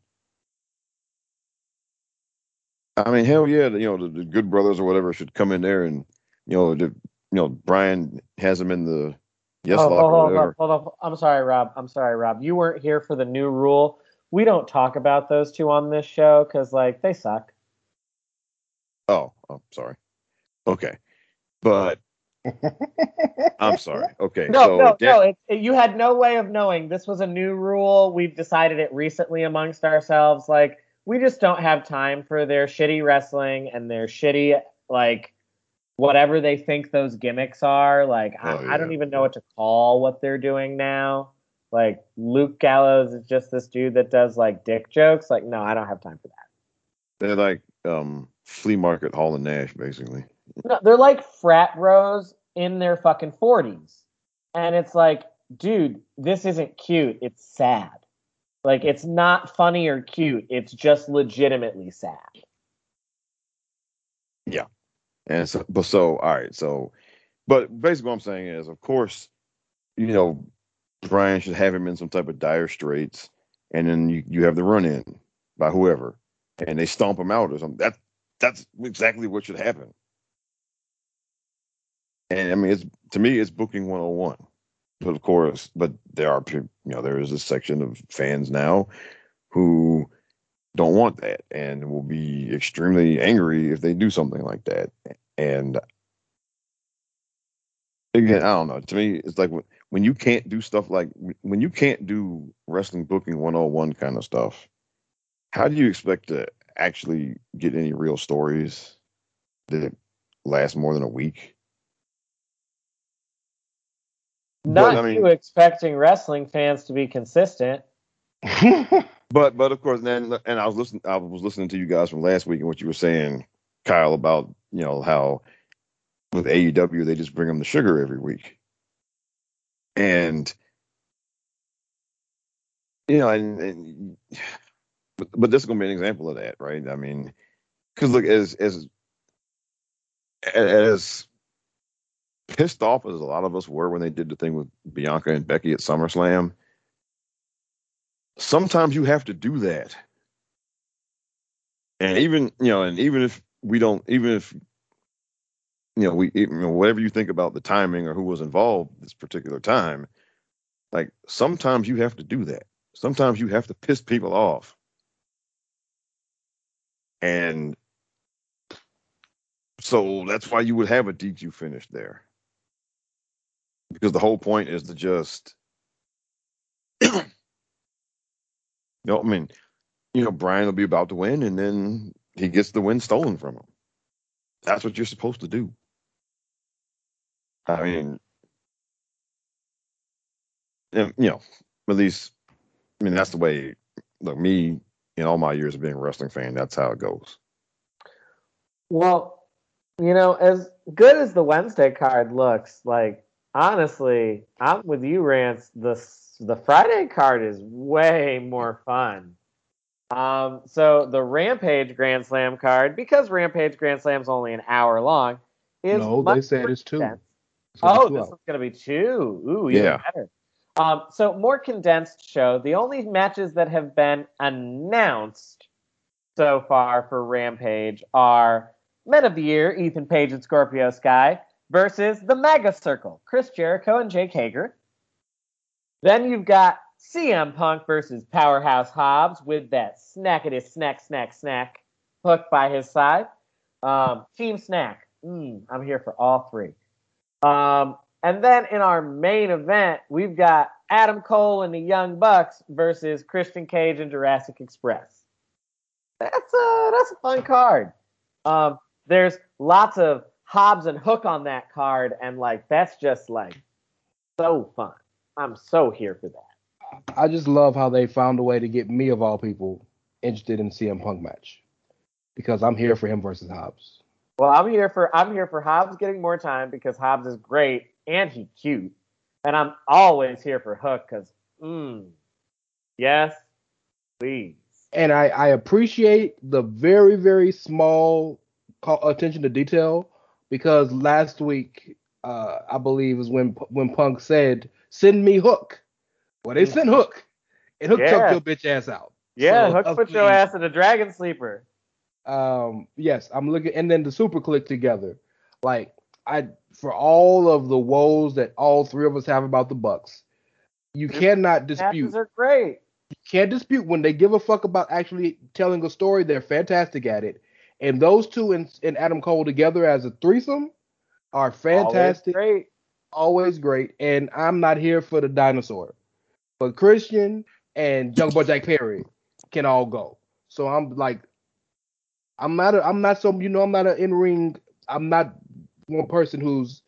I mean, hell yeah, you know, the, the Good Brothers or whatever should come in there and, you know, the, you know, Brian has them in the yes oh, lock hold, or whatever. Hold on, hold on. I'm sorry, Rob. I'm sorry, Rob. You weren't here for the new rule. We don't talk about those two on this show because, like, they suck. Oh, I'm sorry. Okay. But I'm sorry. Okay. No, so no, Dan- no. It, it, you had no way of knowing. This was a new rule. We've decided it recently amongst ourselves. Like, we just don't have time for their shitty wrestling and their shitty, like, whatever they think those gimmicks are. Like, oh, I, yeah. I don't even know what to call what they're doing now. Like, Luke Gallows is just this dude that does, like, dick jokes. Like, no, I don't have time for that. They're like um, flea market Hall and Nash, basically. No, they're like frat bros in their fucking forties. And it's like, dude, this isn't cute. It's sad. Like, it's not funny or cute. It's just legitimately sad. Yeah. And so, but so, all right. So, but basically what I'm saying is, of course, you know, Brian should have him in some type of dire straits, and then you, you have the run in by whoever, and they stomp him out or something. That that's exactly what should happen. And I mean, it's to me, it's booking one oh one. But of course, but there are you know there is a section of fans now who don't want that and will be extremely angry if they do something like that. And again, I don't know. To me, it's like when you can't do stuff like when you can't do wrestling booking one oh one kind of stuff, how do you expect to actually get any real stories that last more than a week? Not but, I mean, you expecting wrestling fans to be consistent. but but of course, then and I was listening. I was listening to you guys from last week and what you were saying, Kyle, about you know how with A E W they just bring them the sugar every week, and you know, and, and but, but this is gonna be an example of that, right? I mean, because look, as as as pissed off as a lot of us were when they did the thing with Bianca and Becky at SummerSlam, sometimes you have to do that. And even, you know, and even if we don't, even if, you know, we, you know, whatever you think about the timing or who was involved this particular time, like sometimes you have to do that. Sometimes you have to piss people off. And so that's why you would have a D Q finish there. Because the whole point is to just, you know, I mean, you know, Brian will be about to win and then he gets the win stolen from him. That's what you're supposed to do. I mean, you know, at least, I mean, that's the way, look, me, in all my years of being a wrestling fan, that's how it goes. Well, you know, as good as the Wednesday card looks, like, honestly, I'm with you, Rance. The the Friday card is way more fun. Um, so the Rampage Grand Slam card, because Rampage Grand Slam's only an hour long, is no, much they said it's two. It's two oh, this hours. one's gonna be two. Ooh, even Yeah. better. Um, so more condensed show. The only matches that have been announced so far for Rampage are Men of the Year, Ethan Page and Scorpio Sky, versus the Mega Circle, Chris Jericho and Jake Hager. Then you've got C M Punk versus Powerhouse Hobbs with that snackety snack, snack, snack hook by his side. Um, Team Snack. Mm, I'm here for all three. Um, and then in our main event, we've got Adam Cole and the Young Bucks versus Christian Cage and Jurassic Express. That's a, that's a fun card. Um, there's lots of Hobbs and Hook on that card, and like that's just like so fun. I'm so here for that. I just love how they found a way to get me, of all people, interested in C M Punk match, because I'm here for him versus Hobbs. Well, I'm here for I'm here for Hobbs getting more time because Hobbs is great and he's cute, and I'm always here for Hook because, mm, yes, please. And I, I appreciate the very very small call, attention to detail, because last week uh, I believe is when when Punk said, "Send me Hook." Well, they sent Hook, and Hook Yeah. choked your bitch ass out. Yeah, So, Hook of put your me, ass in a dragon sleeper. Um, yes, I'm looking, and then the Super Click together. Like I, for all of the woes that all three of us have about the Bucks, you cannot dispute. Matches are great. You can't dispute when they give a fuck about actually telling a story. They're fantastic at it, and those two and, and Adam Cole together as a threesome are fantastic. Always great. Always great. And I'm not here for the dinosaur, but Christian and Young Boy Jack Perry can all go. So I'm like, I'm not, a, I'm not some, you know, I'm not an in ring. I'm not one person who's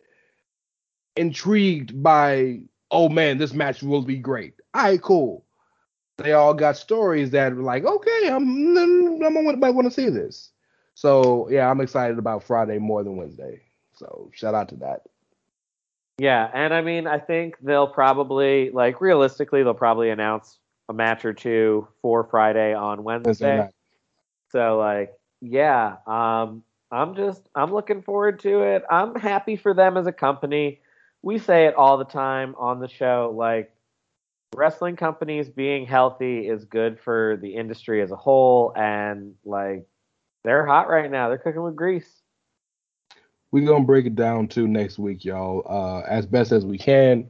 intrigued by, oh man, this match will be great. All right, cool. They all got stories that are like, okay, I'm, I'm might want to see this. So yeah, I'm excited about Friday more than Wednesday. So shout out to that. Yeah, and I mean, I think they'll probably, like, realistically, they'll probably announce a match or two for Friday on Wednesday. night. So, like, yeah, um, I'm just, I'm looking forward to it. I'm happy for them as a company. We say it all the time on the show, like, wrestling companies being healthy is good for the industry as a whole, and, like, they're hot right now. They're cooking with grease. We're gonna break it down too next week, y'all, uh, as best as we can.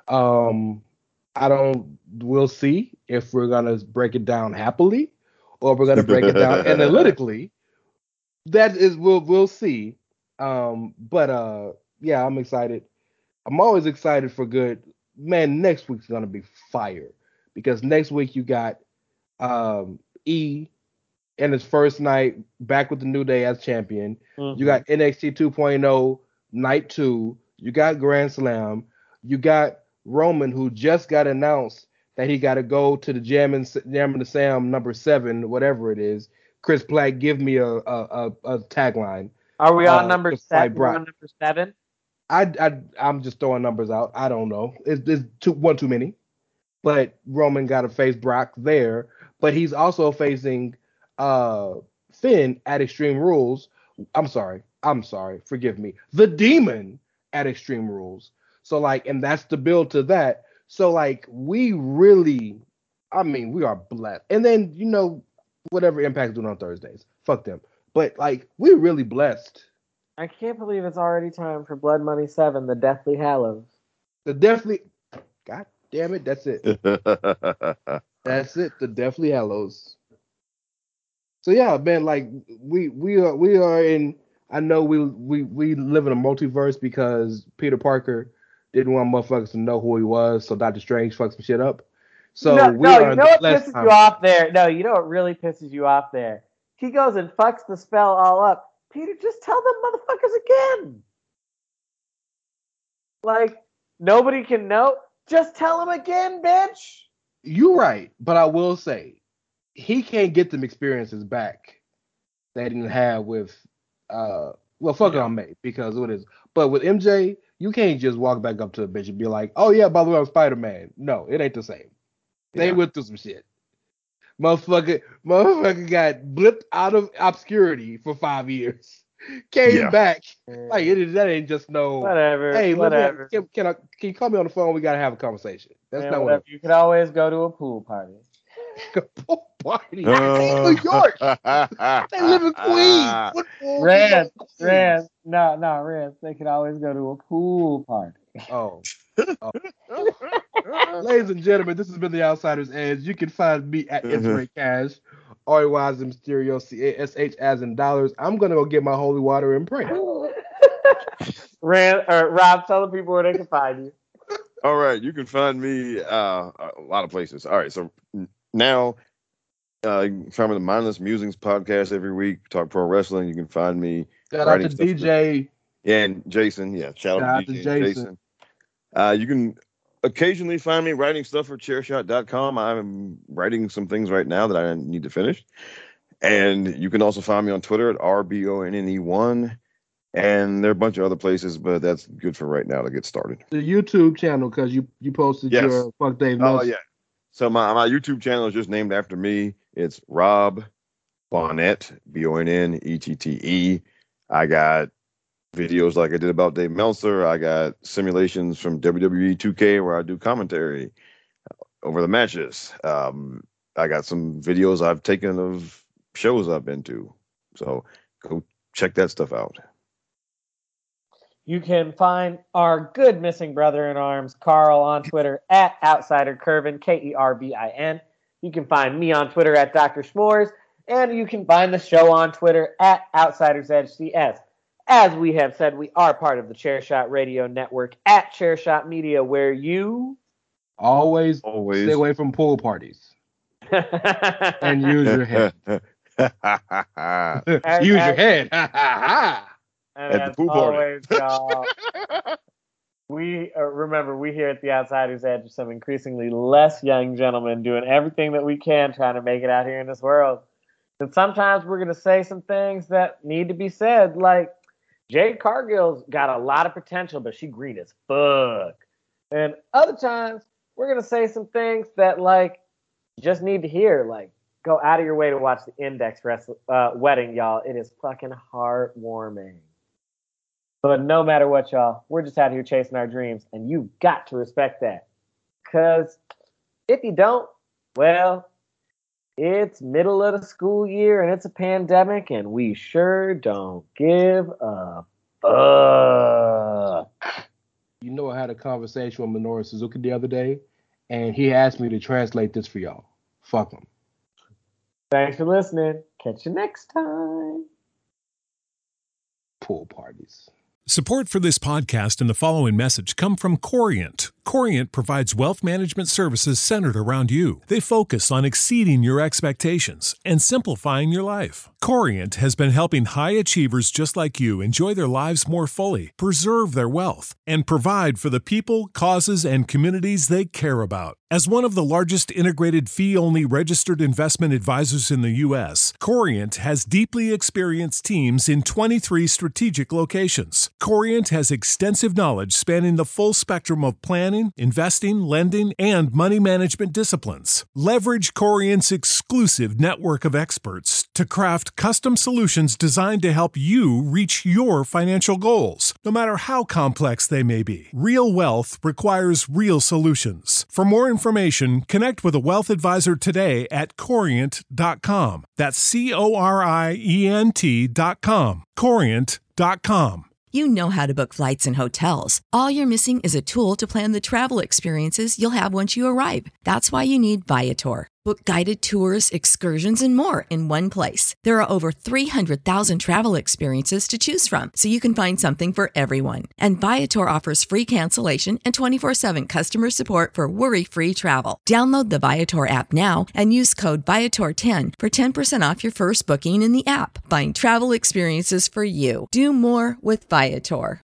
Um, I don't. We'll see if we're gonna break it down happily or we're gonna break it down analytically. That is, we'll we'll see. Um, but uh, yeah, I'm excited. I'm always excited for good. Man, next week's gonna be fire because next week you got um, E. in his first night back with the New Day as champion. Mm-hmm. You got N X T two point oh night two. You got Grand Slam. You got Roman, who just got announced that he got to go to the Jam and Jam and the Sam number seven, whatever it is. Chris Platt, give me a a, a, a tagline. Are we on uh, number to fight seven? We're Brock. on number seven? I, I, I'm just throwing numbers out. I don't know. It's, it's too, one too many. But Roman got to face Brock there. But he's also facing uh, Finn at Extreme Rules. I'm sorry. I'm sorry. Forgive me. The Demon at Extreme Rules. So, like, and that's the build to that. So, like, we really, I mean, we are blessed. And then, you know, whatever Impact's doing on Thursdays. Fuck them. But, like, we're really blessed. I can't believe it's already time for Blood Money seven, the Deathly Hallows. The Deathly, God damn it, that's it. That's it, the Deathly Hallows. So yeah, man, like we we are we are in. I know we we we live in a multiverse because Peter Parker didn't want motherfuckers to know who he was, so Doctor Strange fucked some shit up. So no, we no, are you in know the what blessed pisses time. you off there? No, you know what really pisses you off there? He goes and fucks the spell all up. Peter, just tell them motherfuckers again. Like, nobody can know. Just tell them again, bitch. You're right, but I will say he can't get them experiences back that he didn't have with uh well fuck it on May because of what it is. But with M J, you can't just walk back up to a bitch and be like, oh yeah, by the way, I'm Spider-Man. No, it ain't the same. They Yeah. went through some shit. Motherfucker, motherfucker got blipped out of obscurity for five years. Came Yeah. back. Like it, that ain't just no Whatever. Hey, let me have- whatever. can, can I can you call me on the phone? We gotta have a conversation. That's Man, not whatever. what You can always go to a pool party. pool party. Uh, New York. They live in Queens. Football, Rand, Rand, no, no, Rand. They can always go to a pool party. Oh. oh. Ladies and gentlemen, this has been the Outsider's Edge. You can find me at It's Ray Cash, R E Y as in Mysterio, C A S H as in dollars. I'm gonna go get my holy water and pray. Rand, or Rob, tell the people where they can find you. All right, you can find me uh, a lot of places. All right, so now uh, you can find me the Mindless Musings podcast every week. We talk pro wrestling. You can find me. Shout out to D J. Yeah, and Jason. Yeah, shout, shout out to D J to Jason. Jason. Uh, you can occasionally find me writing stuff for chair shot dot com. I'm writing some things right now that I need to finish. And you can also find me on Twitter at R B O N N E one. And there are a bunch of other places, but that's good for right now to get started. The YouTube channel, because you, you posted yes. your Fuck Dave Meltzer. Oh, yeah. So my, my YouTube channel is just named after me. It's Rob Bonnette, B O N N E T T E. I got videos like I did about Dave Meltzer. I got simulations from W W E two K where I do commentary over the matches. Um, I got some videos I've taken of shows I've been to. So go check that stuff out. You can find our good missing brother in arms, Carl, on Twitter at Outsider Kervin, K E R V I N. You can find me on Twitter at Doctor Schmores, and you can find the show on Twitter at Outsiders Edge C S. As we have said, we are part of the Chairshot Radio Network at Chairshot Media, where you always, always stay away from pool parties and use your head. use your head. And at as the pool always, party. y'all, we uh, remember we here at the Outsider's Edge are some increasingly less young gentlemen doing everything that we can trying to make it out here in this world. And sometimes we're going to say some things that need to be said, like Jade Cargill's got a lot of potential, but she green as fuck. And other times we're going to say some things that like just need to hear, like go out of your way to watch the Index wrestling, uh, wedding, y'all. It is fucking heartwarming. But no matter what, y'all, we're just out here chasing our dreams, and you've got to respect that. Because if you don't, well, it's middle of the school year, and it's a pandemic, and we sure don't give a fuck. You know, I had a conversation with Minoru Suzuki the other day, and he asked me to translate this for y'all. Fuck him. Thanks for listening. Catch you next time. Pool parties. Support for this podcast and the following message come from Corient. Corient provides wealth management services centered around you. They focus on exceeding your expectations and simplifying your life. Corient has been helping high achievers just like you enjoy their lives more fully, preserve their wealth, and provide for the people, causes, and communities they care about. As one of the largest integrated fee-only registered investment advisors in the U S, Corient has deeply experienced teams in twenty-three strategic locations. Corient has extensive knowledge spanning the full spectrum of planning, investing, lending, and money management disciplines. Leverage Corient's exclusive network of experts to craft custom solutions designed to help you reach your financial goals, no matter how complex they may be. Real wealth requires real solutions. For more information, connect with a wealth advisor today at corient dot com. That's C O R I E N T dot com. corient dot com. You know how to book flights and hotels. All you're missing is a tool to plan the travel experiences you'll have once you arrive. That's why you need Viator. Book guided tours, excursions, and more in one place. There are over three hundred thousand travel experiences to choose from, so you can find something for everyone. And Viator offers free cancellation and twenty-four seven customer support for worry-free travel. Download the Viator app now and use code Viator ten for ten percent off your first booking in the app. Find travel experiences for you. Do more with Viator.